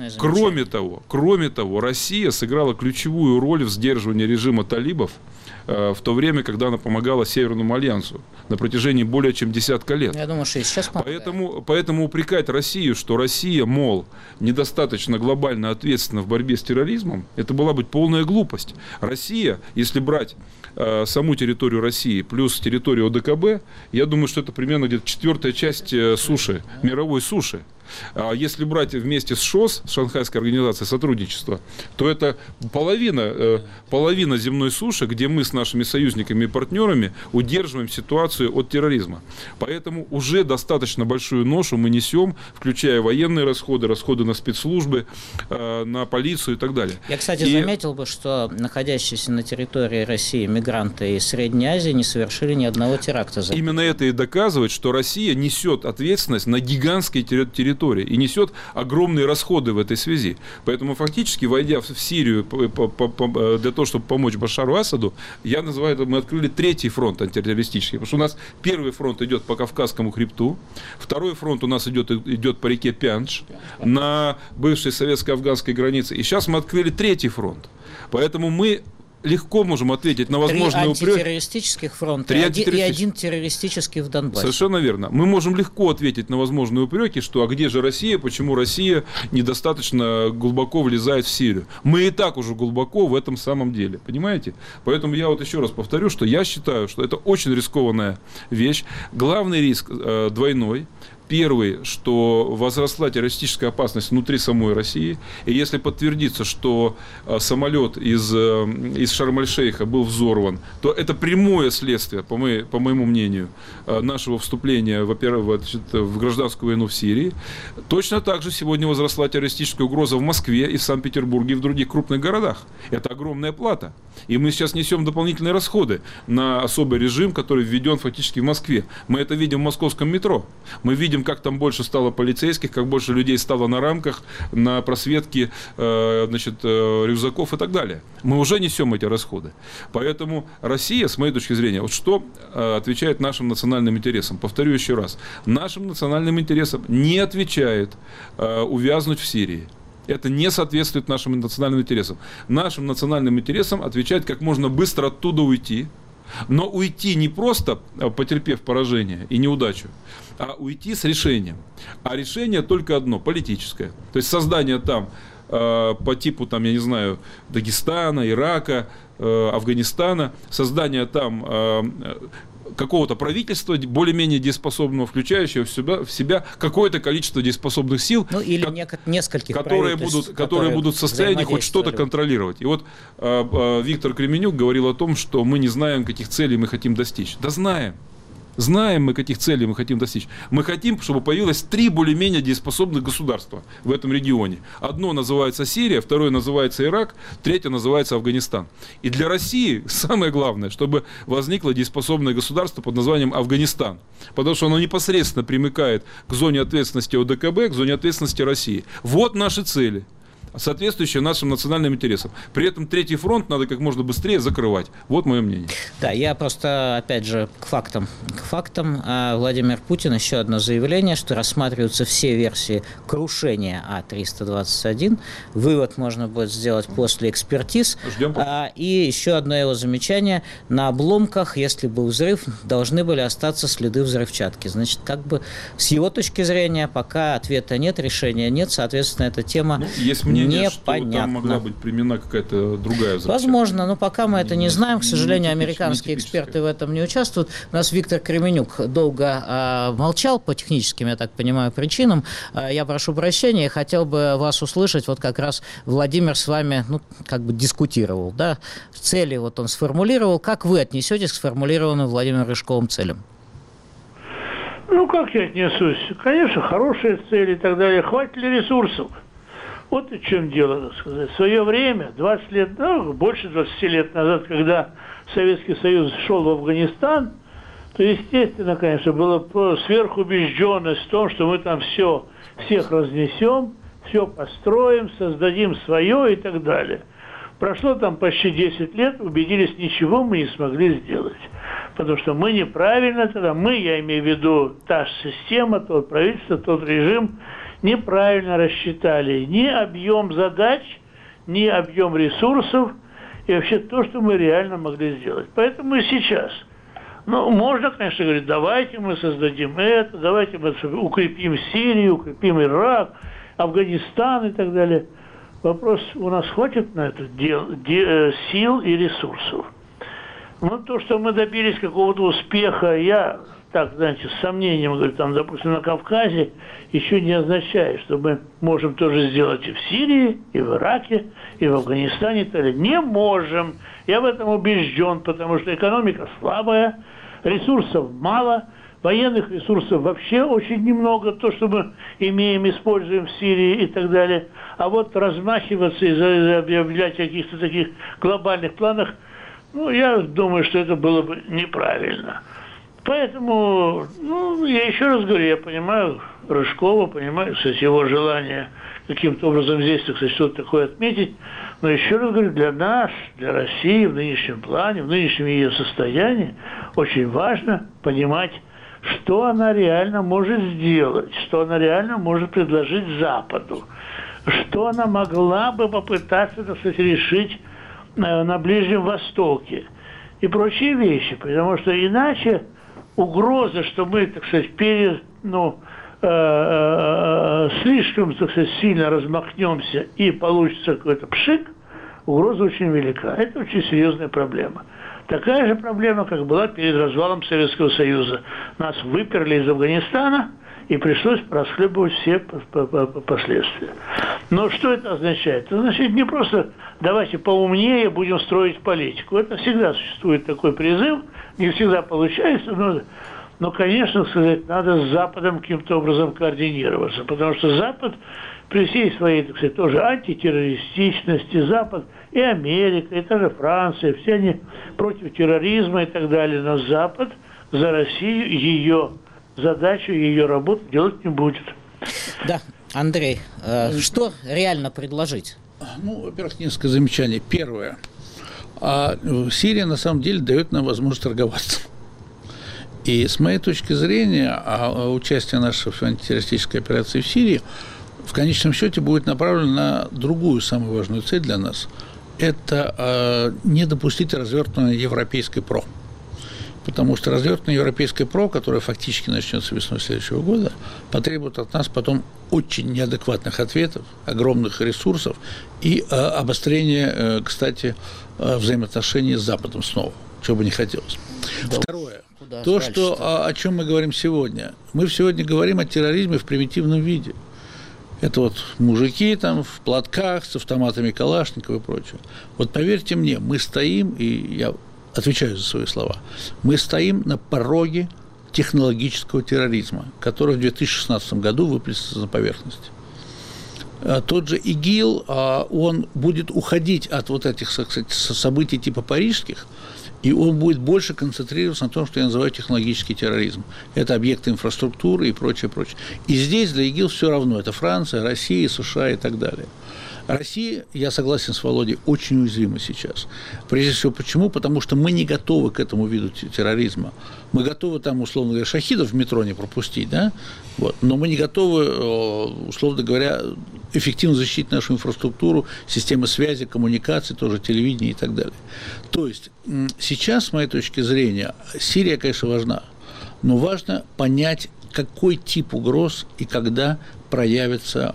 Speaker 3: того, Россия сыграла ключевую роль в сдерживании режима талибов в то время, когда она помогала Северному альянсу на протяжении более чем десятка лет.
Speaker 1: Я думаю, что и сейчас помогает.
Speaker 3: Поэтому упрекать Россию, что Россия, мол, недостаточно глобально ответственна в борьбе с терроризмом, это была бы полная глупость. Россия, если брать саму территорию России плюс территорию ОДКБ, я думаю, что это примерно где-то 1/4 часть суши, мировой суши. А если брать вместе с ШОС, Шанхайской организацией сотрудничества, то это половина земной суши, где мы с нашими союзниками и партнерами удерживаем ситуацию от терроризма. Поэтому уже достаточно большую ношу мы несем, включая военные расходы, расходы на спецслужбы, на полицию и так далее.
Speaker 1: Я, кстати, заметил бы, что находящиеся на территории России мигранты из Средней Азии не совершили ни одного теракта.
Speaker 3: Именно это и доказывает, что Россия несет ответственность на гигантской территории и несет огромные расходы в этой связи. Поэтому фактически, войдя в Сирию для того, чтобы помочь Башару Асаду, я называю это, мы открыли третий фронт антитеррористический. Потому что у нас первый фронт идет по Кавказскому хребту, второй фронт у нас идет по реке Пянш на бывшей советско-афганской границе. И сейчас мы открыли третий фронт. Поэтому мы легко можем ответить на возможные упреки.
Speaker 1: 3 антитеррористических фронта и 1 террористический в Донбассе.
Speaker 3: Совершенно верно. Мы можем легко ответить на возможные упреки, что а где же Россия, почему Россия недостаточно глубоко влезает в Сирию. Мы и так уже глубоко в этом самом деле, понимаете? Поэтому я вот еще раз повторю, что я считаю, что это очень рискованная вещь. Главный риск двойной. Первый, что возросла террористическая опасность внутри самой России. И если подтвердится, что самолет из Шарм-эль-Шейха был взорван, то это прямое следствие, по моему мнению, нашего вступления, во-первых, в гражданскую войну в Сирии. Точно так же сегодня возросла террористическая угроза в Москве и в Санкт-Петербурге и в других крупных городах. Это огромная плата. И мы сейчас несем дополнительные расходы на особый режим, который введен фактически в Москве. Мы это видим в московском метро. Мы видим, как там больше стало полицейских, как больше людей стало на рамках, на просветке рюкзаков и так далее. Мы уже несем эти расходы. Поэтому Россия, с моей точки зрения, вот что отвечает нашим национальным интересам? Повторю еще раз. Нашим национальным интересам не отвечает увязнуть в Сирии. Это не соответствует нашим национальным интересам. Нашим национальным интересам отвечает как можно быстро оттуда уйти. Но уйти не просто потерпев поражение и неудачу, а уйти с решением. А решение только одно, политическое. То есть создание там по типу, там, я не знаю, Дагестана, Ирака, Афганистана, создание там какого-то правительства более-менее дееспособного, включающего в себя какое-то количество дееспособных сил,
Speaker 1: или нескольких
Speaker 3: которые будут в состоянии хоть что-то контролировать. И вот Виктор Кременюк говорил о том, что мы не знаем, каких целей мы хотим достичь. Да знаем. Знаем мы, каких целей мы хотим достичь. Мы хотим, чтобы появилось 3 более-менее дееспособных государства в этом регионе. Одно называется Сирия, второе называется Ирак, третье называется Афганистан. И для России самое главное, чтобы возникло дееспособное государство под названием Афганистан. Потому что оно непосредственно примыкает к зоне ответственности ОДКБ, к зоне ответственности России. Вот наши цели, соответствующие нашим национальным интересам. При этом третий фронт надо как можно быстрее закрывать. Вот мое мнение.
Speaker 1: Да, я просто, опять же, к фактам. Владимир Путин, еще одно заявление, что рассматриваются все версии крушения А-321. Вывод можно будет сделать после экспертиз.
Speaker 3: Ждем.
Speaker 1: И еще одно его замечание. На обломках, если был взрыв, должны были остаться следы взрывчатки. Значит, как бы с его точки зрения, пока ответа нет, решения нет, соответственно, эта тема
Speaker 3: есть мнение,
Speaker 1: непонятна.
Speaker 3: Что там могла быть применена какая-то другая взрывчатка.
Speaker 1: Возможно, но пока мы это не знаем. К сожалению, американские эксперты в этом не участвуют. У нас Виктор Кременюк долго молчал по техническим, я так понимаю, причинам. Я прошу прощения и хотел бы вас услышать. Вот как раз Владимир с вами дискутировал. Да? Цели вот он сформулировал. Как вы отнесетесь к сформулированным Владимиром Рыжковым целям?
Speaker 4: Как я отнесусь? Конечно, хорошие цели и так далее. Хватит ли ресурсов? Вот в чем дело, так сказать. В свое время, 20 лет, больше 20 лет назад, когда Советский Союз шел в Афганистан, то, естественно, конечно, была сверхубежденность в том, что мы там всех разнесем, все построим, создадим свое и так далее. Прошло там почти 10 лет, убедились, ничего мы не смогли сделать. Потому что мы неправильно тогда, я имею в виду та же система, тот правительство, тот режим, неправильно рассчитали ни объем задач, ни объем ресурсов и вообще то, что мы реально могли сделать. Поэтому и сейчас. Можно, конечно, говорить, давайте мы создадим это, давайте мы укрепим Сирию, укрепим Ирак, Афганистан и так далее. Вопрос, у нас хватит на это сил и ресурсов. Ну, то, что мы добились какого-то успеха, я, так, знаете, с сомнением говорю, там, допустим, на Кавказе, еще не означает, что мы можем тоже сделать и в Сирии, и в Ираке, и в Афганистане, и так далее. Не можем. Я в этом убежден, потому что экономика слабая, ресурсов мало, военных ресурсов вообще очень немного, то, что мы имеем, используем в Сирии и так далее. А вот размахиваться и объявлять о каких-то таких глобальных планах, ну, я думаю, что это было бы неправильно. Поэтому, ну, я еще раз говорю, я понимаю Рыжкова, понимаю, кстати, его желание каким-то образом здесь, кстати, что-то такое отметить. Но еще раз говорю, для нас, для России в нынешнем плане, в нынешнем ее состоянии очень важно понимать, что она реально может сделать, что она реально может предложить Западу, что она могла бы попытаться, так сказать, решить на Ближнем Востоке и прочие вещи, потому что иначе угроза, что мы, так сказать, слишком, так сказать, сильно размахнемся и получится какой-то пшик, угроза очень велика. Это очень серьезная проблема. Такая же проблема, как была перед развалом Советского Союза. Нас выперли из Афганистана, и пришлось расхлебывать все последствия. Но что это означает? Это означает не просто давайте поумнее будем строить политику. Это всегда существует такой призыв, не всегда получается, но конечно, сказать, надо с Западом каким-то образом координироваться, потому что Запад при всей своей, так сказать, тоже антитеррористичности, Запад и Америка, и та же Франция, все они против терроризма и так далее, но Запад за Россию ее задачу, ее работу делать не будет.
Speaker 1: Да, Андрей, что реально предложить?
Speaker 2: Ну, во-первых, несколько замечаний. Первое. Сирия, на самом деле, дает нам возможность торговаться. И с моей точки зрения, участие нашей в антитеррористической операции в Сирии в конечном счете будет направлено на другую самую важную цель для нас. Это не допустить развертывания европейской ПРО. Потому что развертывание европейской ПРО, которое фактически начнется весной следующего года, потребует от нас потом очень неадекватных ответов, огромных ресурсов и обострения, кстати, взаимоотношений с Западом снова, чего бы не хотелось. Да. Второе. То, о чем мы говорим сегодня. Мы сегодня говорим о терроризме в примитивном виде. Это вот мужики там в платках с автоматами Калашникова и прочее. Вот поверьте мне, мы стоим, и я отвечаю за свои слова, мы стоим на пороге технологического терроризма, который в 2016 году выплеснулся на поверхность. Тот же ИГИЛ, он будет уходить от вот этих, кстати, событий типа парижских, и он будет больше концентрироваться на том, что я называю технологический терроризм. Это объекты инфраструктуры и прочее, прочее. И здесь для ИГИЛ все равно. Это Франция, Россия, США и так далее. Россия, я согласен с Володей, очень уязвима сейчас. Прежде всего, почему? Потому что мы не готовы к этому виду терроризма. Мы готовы там, условно говоря, шахидов в метро не пропустить, да? Вот. Но мы не готовы, условно говоря, эффективно защитить нашу инфраструктуру, системы связи, коммуникации, тоже телевидение и так далее. То есть сейчас, с моей точки зрения, Сирия, конечно, важна, но важно понять, какой тип угроз и когда проявится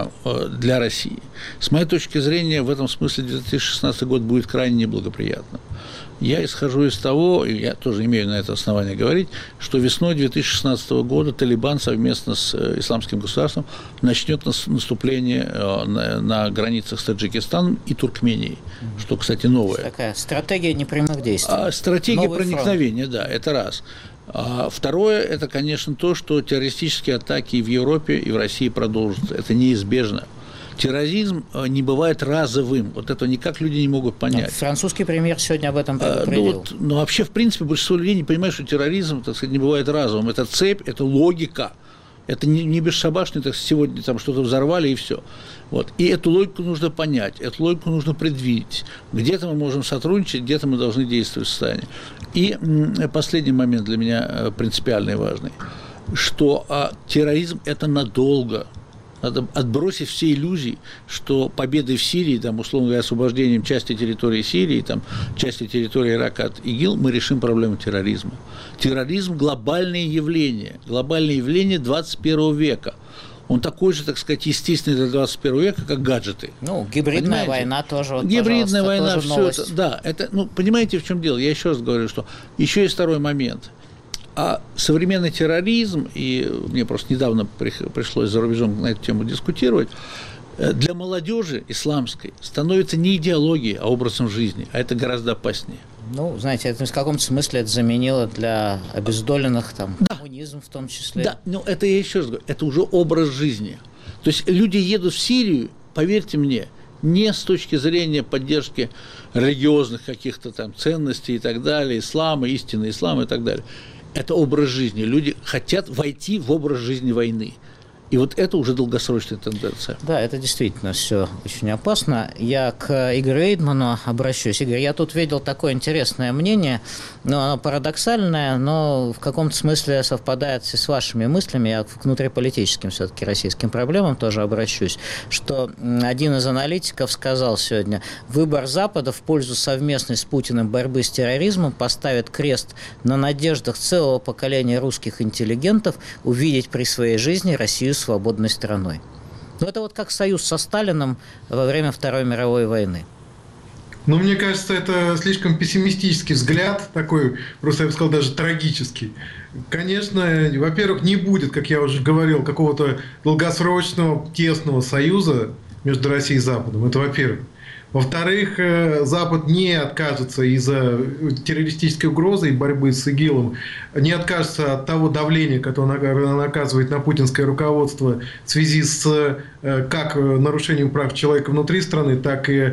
Speaker 2: для России. С моей точки зрения, в этом смысле 2016 год будет крайне неблагоприятным. Я исхожу из того, и я тоже имею на это основание говорить, что весной 2016 года Талибан совместно с Исламским государством начнет наступление на границах с Таджикистаном и Туркменией, что, кстати, новое.
Speaker 1: Такая стратегия непрямых действий.
Speaker 2: Стратегия проникновения, да, это раз. Второе, это, конечно, то, что террористические атаки и в Европе, и в России продолжатся. Это неизбежно. Терроризм не бывает разовым. Вот этого никак люди не могут понять.
Speaker 1: Французский премьер сегодня об этом предупредил.
Speaker 2: Но вообще, в принципе, большинство людей не понимает, что терроризм, так сказать, не бывает разовым. Это цепь, это логика. Это не бесшабашный, так сегодня там что-то взорвали и все. Вот. И эту логику нужно понять, эту логику нужно предвидеть. Где-то мы можем сотрудничать, где-то мы должны действовать в состоянии. И последний момент для меня принципиально важный, что терроризм – это надолго. Надо отбросить все иллюзии, что победой в Сирии, там, условно говоря, освобождением части территории Сирии, там, части территории Ирака от ИГИЛ, мы решим проблему терроризма. Терроризм – глобальное явление 21 века. он такой же, так сказать, естественный для 21 века, как гаджеты.
Speaker 1: Ну, гибридная война тоже. Вот,
Speaker 2: гибридная война,
Speaker 1: тоже
Speaker 2: все это, да, это, ну, понимаете, в чем дело? Я еще раз говорю, что еще есть второй момент. А современный терроризм, и мне просто недавно пришлось за рубежом на эту тему дискутировать, для молодежи исламской становится не идеологией, а образом жизни, а это гораздо опаснее.
Speaker 1: Ну, знаете, это в каком-то смысле это заменило для обездоленных, там, коммунизм в том числе.
Speaker 2: Да, но это я еще раз говорю, это уже образ жизни. То есть люди едут в Сирию, поверьте мне, не с точки зрения поддержки религиозных каких-то там ценностей и так далее, ислама, истины ислама и так далее. Это образ жизни. Люди хотят войти в образ жизни войны. И вот это уже долгосрочная тенденция.
Speaker 1: Да, это действительно все очень опасно. Я к Игорю Эйдману обращусь. Игорь, я тут видел такое интересное мнение, но оно парадоксальное, но в каком-то смысле совпадает с вашими мыслями. Я к внутриполитическим все-таки российским проблемам тоже обращусь, что один из аналитиков сказал сегодня, выбор Запада в пользу совместной с Путиным борьбы с терроризмом поставит крест на надеждах целого поколения русских интеллигентов увидеть при своей жизни Россию свободной страной. Но это вот как союз со Сталиным во время Второй мировой войны.
Speaker 5: Ну, мне кажется, это слишком пессимистический взгляд, такой, просто я бы сказал, даже трагический. Конечно, во-первых, не будет, как я уже говорил, какого-то долгосрочного, тесного союза между Россией и Западом. Это во-первых. Во-вторых, Запад не откажется из-за террористической угрозы и борьбы с ИГИЛом, не откажется от того давления, которое он оказывает на путинское руководство в связи с как нарушением прав человека внутри страны, так и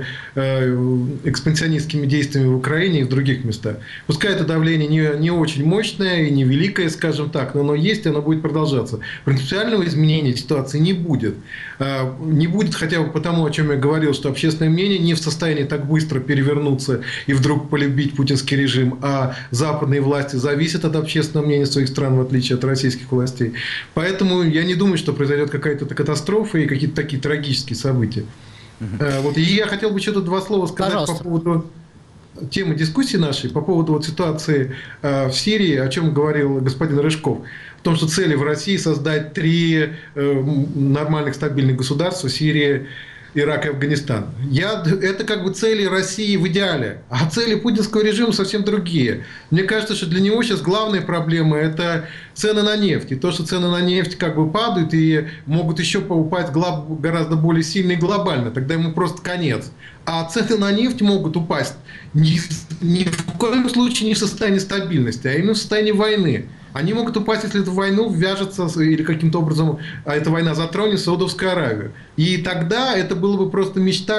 Speaker 5: экспансионистскими действиями в Украине и в других местах. Пускай это давление не очень мощное и не великое, скажем так, но оно есть, и оно будет продолжаться. Принципиального изменения ситуации не будет. Не будет хотя бы потому, о чем я говорил, что общественное мнение не в состоянии так быстро перевернуться и вдруг полюбить путинский режим, а западные власти зависят от общественного мнения своих стран, в отличие от российских властей. Поэтому я не думаю, что произойдет какая-то катастрофа и какие-то такие трагические события. Вот. И я хотел бы еще два слова сказать, пожалуйста, по поводу темы дискуссии нашей, по поводу вот ситуации в Сирии, о чем говорил господин Рыжков. В том, что цели в России создать 3 нормальных стабильных государства: Сирия, Ирак и Афганистан. Это как бы цели России в идеале. А цели путинского режима совсем другие. Мне кажется, что для него сейчас главная проблема – это цены на нефть. И то, что цены на нефть как бы падают и могут еще упасть гораздо более сильно и глобально. Тогда ему просто конец. А цены на нефть могут упасть ни в коем случае не в состоянии стабильности, а именно в состоянии войны. Они могут упасть, если в войну ввяжется или каким-то образом эта война затронет Саудовскую Аравию. И тогда это было бы просто мечта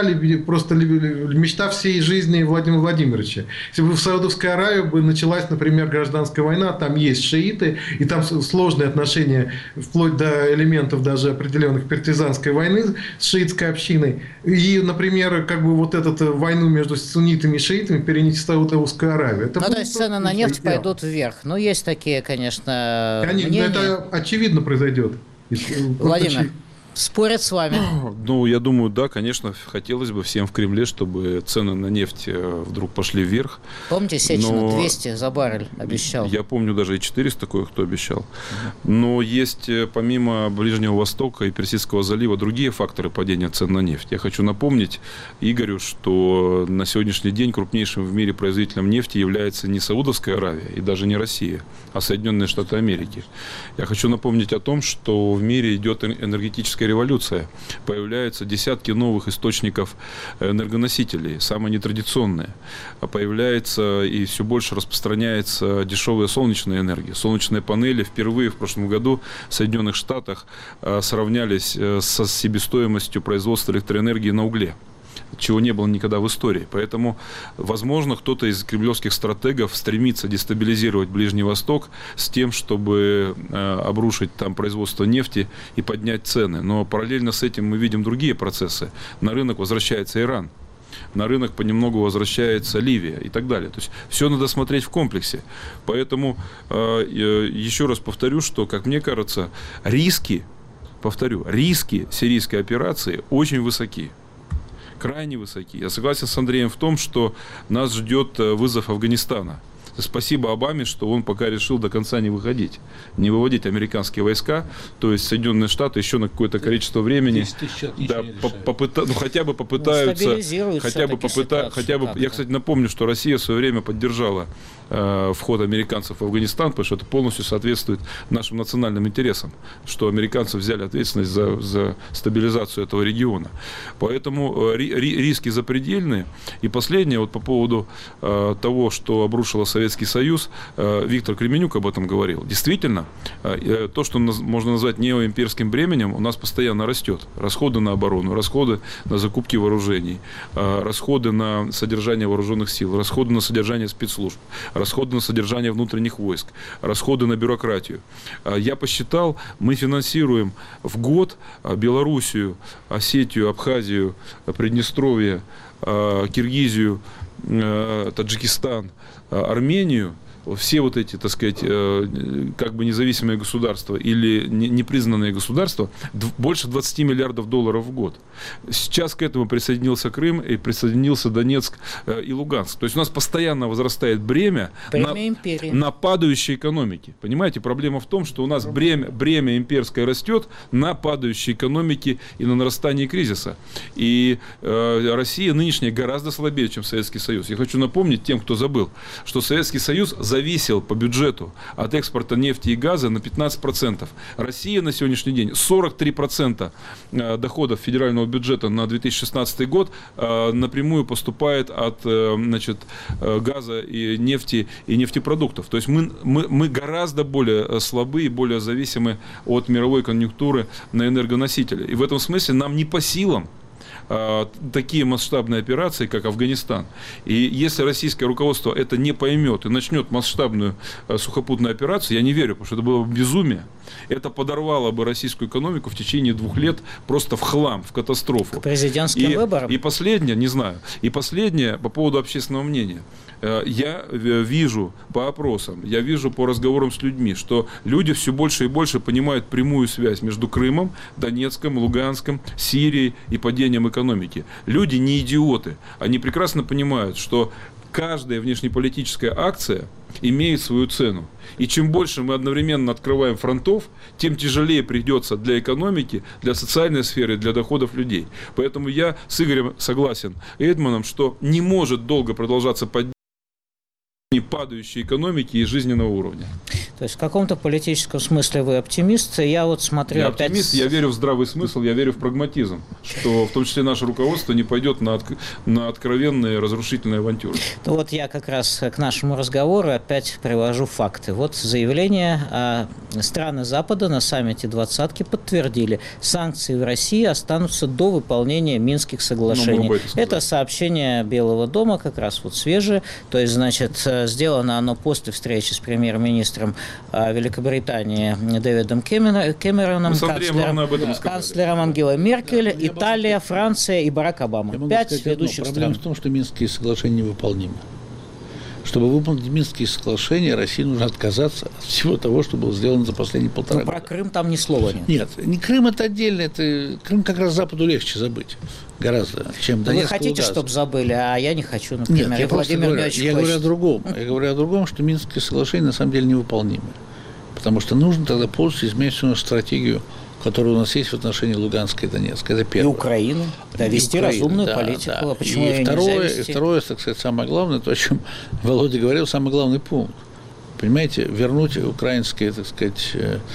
Speaker 5: всей жизни Владимира Владимировича. Если бы в Саудовской Аравии бы началась, например, гражданская война, там есть шииты, и там сложные отношения, вплоть до элементов даже определенных партизанской войны с шиитской общиной. И, например, как бы вот эту войну между суннитами и шиитами перенести в Саудовскую Аравию.
Speaker 1: Ну, то есть цены на нефть пойдут вверх. Ну, есть такие, конечно,
Speaker 5: мнения. Это очевидно произойдет.
Speaker 1: Владимир, спорят с вами?
Speaker 3: Ну, я думаю, да, конечно, хотелось бы всем в Кремле, чтобы цены на нефть вдруг пошли вверх.
Speaker 1: Помните, Сечина 200 за баррель обещал?
Speaker 3: Я помню, даже и 400 кое-кто обещал. Но есть, помимо Ближнего Востока и Персидского залива, другие факторы падения цен на нефть. Я хочу напомнить Игорю, что на сегодняшний день крупнейшим в мире производителем нефти является не Саудовская Аравия и даже не Россия, а Соединенные Штаты Америки. Я хочу напомнить о том, что в мире идет энергетическая революция. Появляются десятки новых источников энергоносителей, самые нетрадиционные. Появляется и все больше распространяется дешевая солнечная энергия. Солнечные панели впервые в прошлом году в Соединенных Штатах сравнялись со себестоимостью производства электроэнергии на угле, чего не было никогда в истории. Поэтому, возможно, кто-то из кремлевских стратегов стремится дестабилизировать Ближний Восток с тем, чтобы обрушить там производство нефти и поднять цены. Но параллельно с этим мы видим другие процессы. На рынок возвращается Иран. На рынок понемногу возвращается Ливия и так далее. То есть все надо смотреть в комплексе. Поэтому еще раз повторю, что, как мне кажется, риски сирийской операции очень высоки. Крайне высоки. Я согласен с Андреем в том, что нас ждет вызов Афганистана. спасибо Обаме, что он пока решил до конца не выходить, не выводить американские войска, то есть Соединенные Штаты еще на какое-то количество времени хотя бы попытаются, я, кстати, напомню, что Россия в свое время поддержала вход американцев в Афганистан, потому что это полностью соответствует нашим национальным интересам, что американцы взяли ответственность за стабилизацию этого региона. Поэтому риски запредельные. И последнее, вот по поводу того, что обрушило Советский Союз, Виктор Кременюк об этом говорил. Действительно, то, что можно назвать неоимперским бременем, у нас постоянно растет. Расходы на оборону, расходы на закупки вооружений, расходы на содержание вооруженных сил, расходы на содержание спецслужб, расходы на содержание внутренних войск, расходы на бюрократию. Я посчитал, мы финансируем в год Белоруссию, Осетию, Абхазию, Приднестровье, Киргизию, Таджикистан, Армению, все вот эти, так сказать, как бы независимые государства или непризнанные государства, больше 20 миллиардов долларов в год. Сейчас к этому присоединился Крым и присоединился Донецк и Луганск. То есть у нас постоянно возрастает бремя на падающей экономике. Понимаете, проблема в том, что у нас бремя имперское растет на падающей экономике и на нарастании кризиса. И Россия нынешняя гораздо слабее, чем Советский Союз. Я хочу напомнить тем, кто забыл, что Советский Союз зависел по бюджету от экспорта нефти и газа на 15%. Россия на сегодняшний день 43% доходов федерального бюджета на 2016 год напрямую поступает от газа и нефти и нефтепродуктов. То есть мы гораздо более слабы и более зависимы от мировой конъюнктуры на энергоносители. И в этом смысле нам не по силам такие масштабные операции, как Афганистан. И если российское руководство это не поймет и начнет масштабную сухопутную операцию, я не верю, потому что это было бы безумие. Это подорвало бы российскую экономику в течение 2 лет просто в хлам, в катастрофу.
Speaker 1: К президентским выборам.
Speaker 3: И последнее, не знаю, и последнее по поводу общественного мнения. Я вижу по опросам, я вижу по разговорам с людьми, что люди все больше и больше понимают прямую связь между Крымом, Донецком, Луганском, Сирией и падением экономики. Люди не идиоты. Они прекрасно понимают, что каждая внешнеполитическая акция имеет свою цену. И чем больше мы одновременно открываем фронтов, тем тяжелее придется для экономики, для социальной сферы, для доходов людей. Поэтому я с Игорем согласен, Эдманом, что не может долго продолжаться поддержка падающей экономики и жизненного уровня.
Speaker 1: То есть в каком-то политическом смысле вы оптимист. Я вот смотрю
Speaker 3: я
Speaker 1: опять...
Speaker 3: оптимист, я верю в здравый смысл, я верю в прагматизм, что в том числе наше руководство не пойдет на откровенные разрушительные авантюры.
Speaker 1: Ну вот я как раз к нашему разговору опять привожу факты. Вот заявление страны Запада на саммите «двадцатки» подтвердили. Санкции в России останутся до выполнения Минских соглашений. Это сообщение Белого дома, как раз вот свежее. То есть, значит, сделано оно после встречи с премьер-министром Великобритании Дэвидом Кэмероном, канцлером Ангелой Меркель, Италия, Франция и Барак Обама. 5 ведущих стран.
Speaker 2: Проблема в том, что Минские соглашения невыполнимы. Чтобы выполнить Минские соглашения, России нужно отказаться от всего того, что было сделано за последние 1,5 года.
Speaker 1: Про Крым там ни слова нет.
Speaker 2: Нет, не Крым это отдельно, Крым как раз Западу легче забыть гораздо, чем Донецк.
Speaker 1: Вы хотите, чтобы забыли, а я не хочу, например.
Speaker 2: Нет, я говорю о другом. Я говорю о другом, что Минские соглашения на самом деле невыполнимы. Потому что нужно тогда полностью изменить всю нашу стратегию, которая у нас есть в отношении Луганска и Донецка. Это первое.
Speaker 1: И Украины. Да, вести разумную политику.
Speaker 2: Да.
Speaker 1: Почему
Speaker 2: и второе, так сказать, самое главное, то, о чем Володя говорил, самый главный пункт. Понимаете, вернуть украинские, так сказать,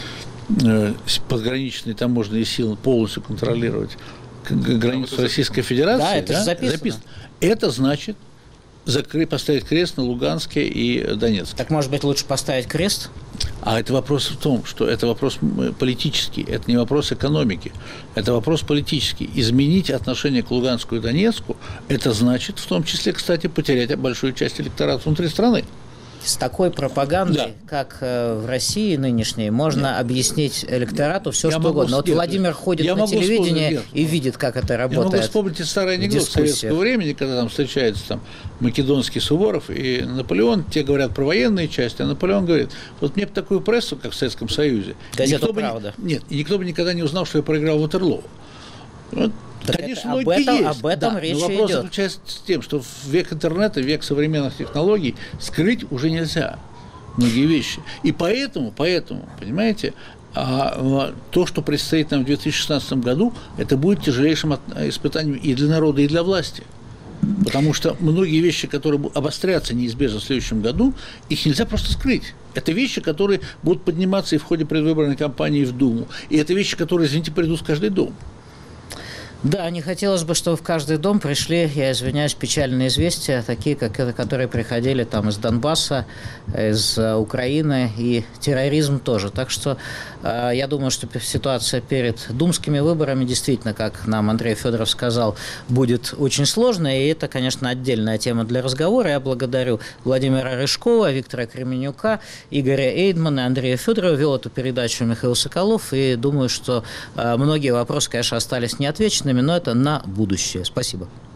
Speaker 2: подграничные таможенные силы, полностью контролировать границу Российской Федерации.
Speaker 1: Да, это же записано.
Speaker 2: Это значит поставить крест на Луганске и Донецке.
Speaker 1: Так, может быть, лучше поставить крест?
Speaker 2: А это вопрос в том, что это вопрос политический, это не вопрос экономики, это вопрос политический. Изменить отношение к Луганску и Донецку, это значит, в том числе, кстати, потерять большую часть электората внутри страны.
Speaker 1: С такой пропагандой, как в России нынешней, можно объяснить электорату все, что угодно. Вот Владимир ходит на телевидение и видит, как это работает.
Speaker 2: Я могу вспомнить старый анекдот советского времени, когда там встречается Македонский, Суворов и Наполеон. Те говорят про военные части, а Наполеон говорит: вот мне бы такую прессу, как в Советском Союзе.
Speaker 1: Газета «Правда».
Speaker 2: Нет, и никто бы никогда не узнал, что я проиграл Ватерлоо. Вот Да, конечно, логика есть.
Speaker 1: Об этом речь идет.
Speaker 2: Но вопрос заключается в том, что в век интернета, в век современных технологий скрыть уже нельзя многие вещи. И поэтому, понимаете, то, что предстоит нам в 2016 году, это будет тяжелейшим испытанием и для народа, и для власти. Потому что многие вещи, которые обострятся неизбежно в следующем году, их нельзя просто скрыть. Это вещи, которые будут подниматься и в ходе предвыборной кампании в Думу. И это вещи, которые, извините, придут в каждый дом.
Speaker 1: Да, не хотелось бы, чтобы в каждый дом пришли, я извиняюсь, печальные известия, такие, которые приходили там из Донбасса, из Украины, и терроризм тоже. Так что я думаю, что ситуация перед думскими выборами действительно, как нам Андрей Федоров сказал, будет очень сложная, и это, конечно, отдельная тема для разговора. Я благодарю Владимира Рыжкова, Виктора Кременюка, Игоря Эйдмана, Андрея Федорова. Вел эту передачу Михаил Соколов, и думаю, что многие вопросы, конечно, остались неотвеченными, но это на будущее. Спасибо.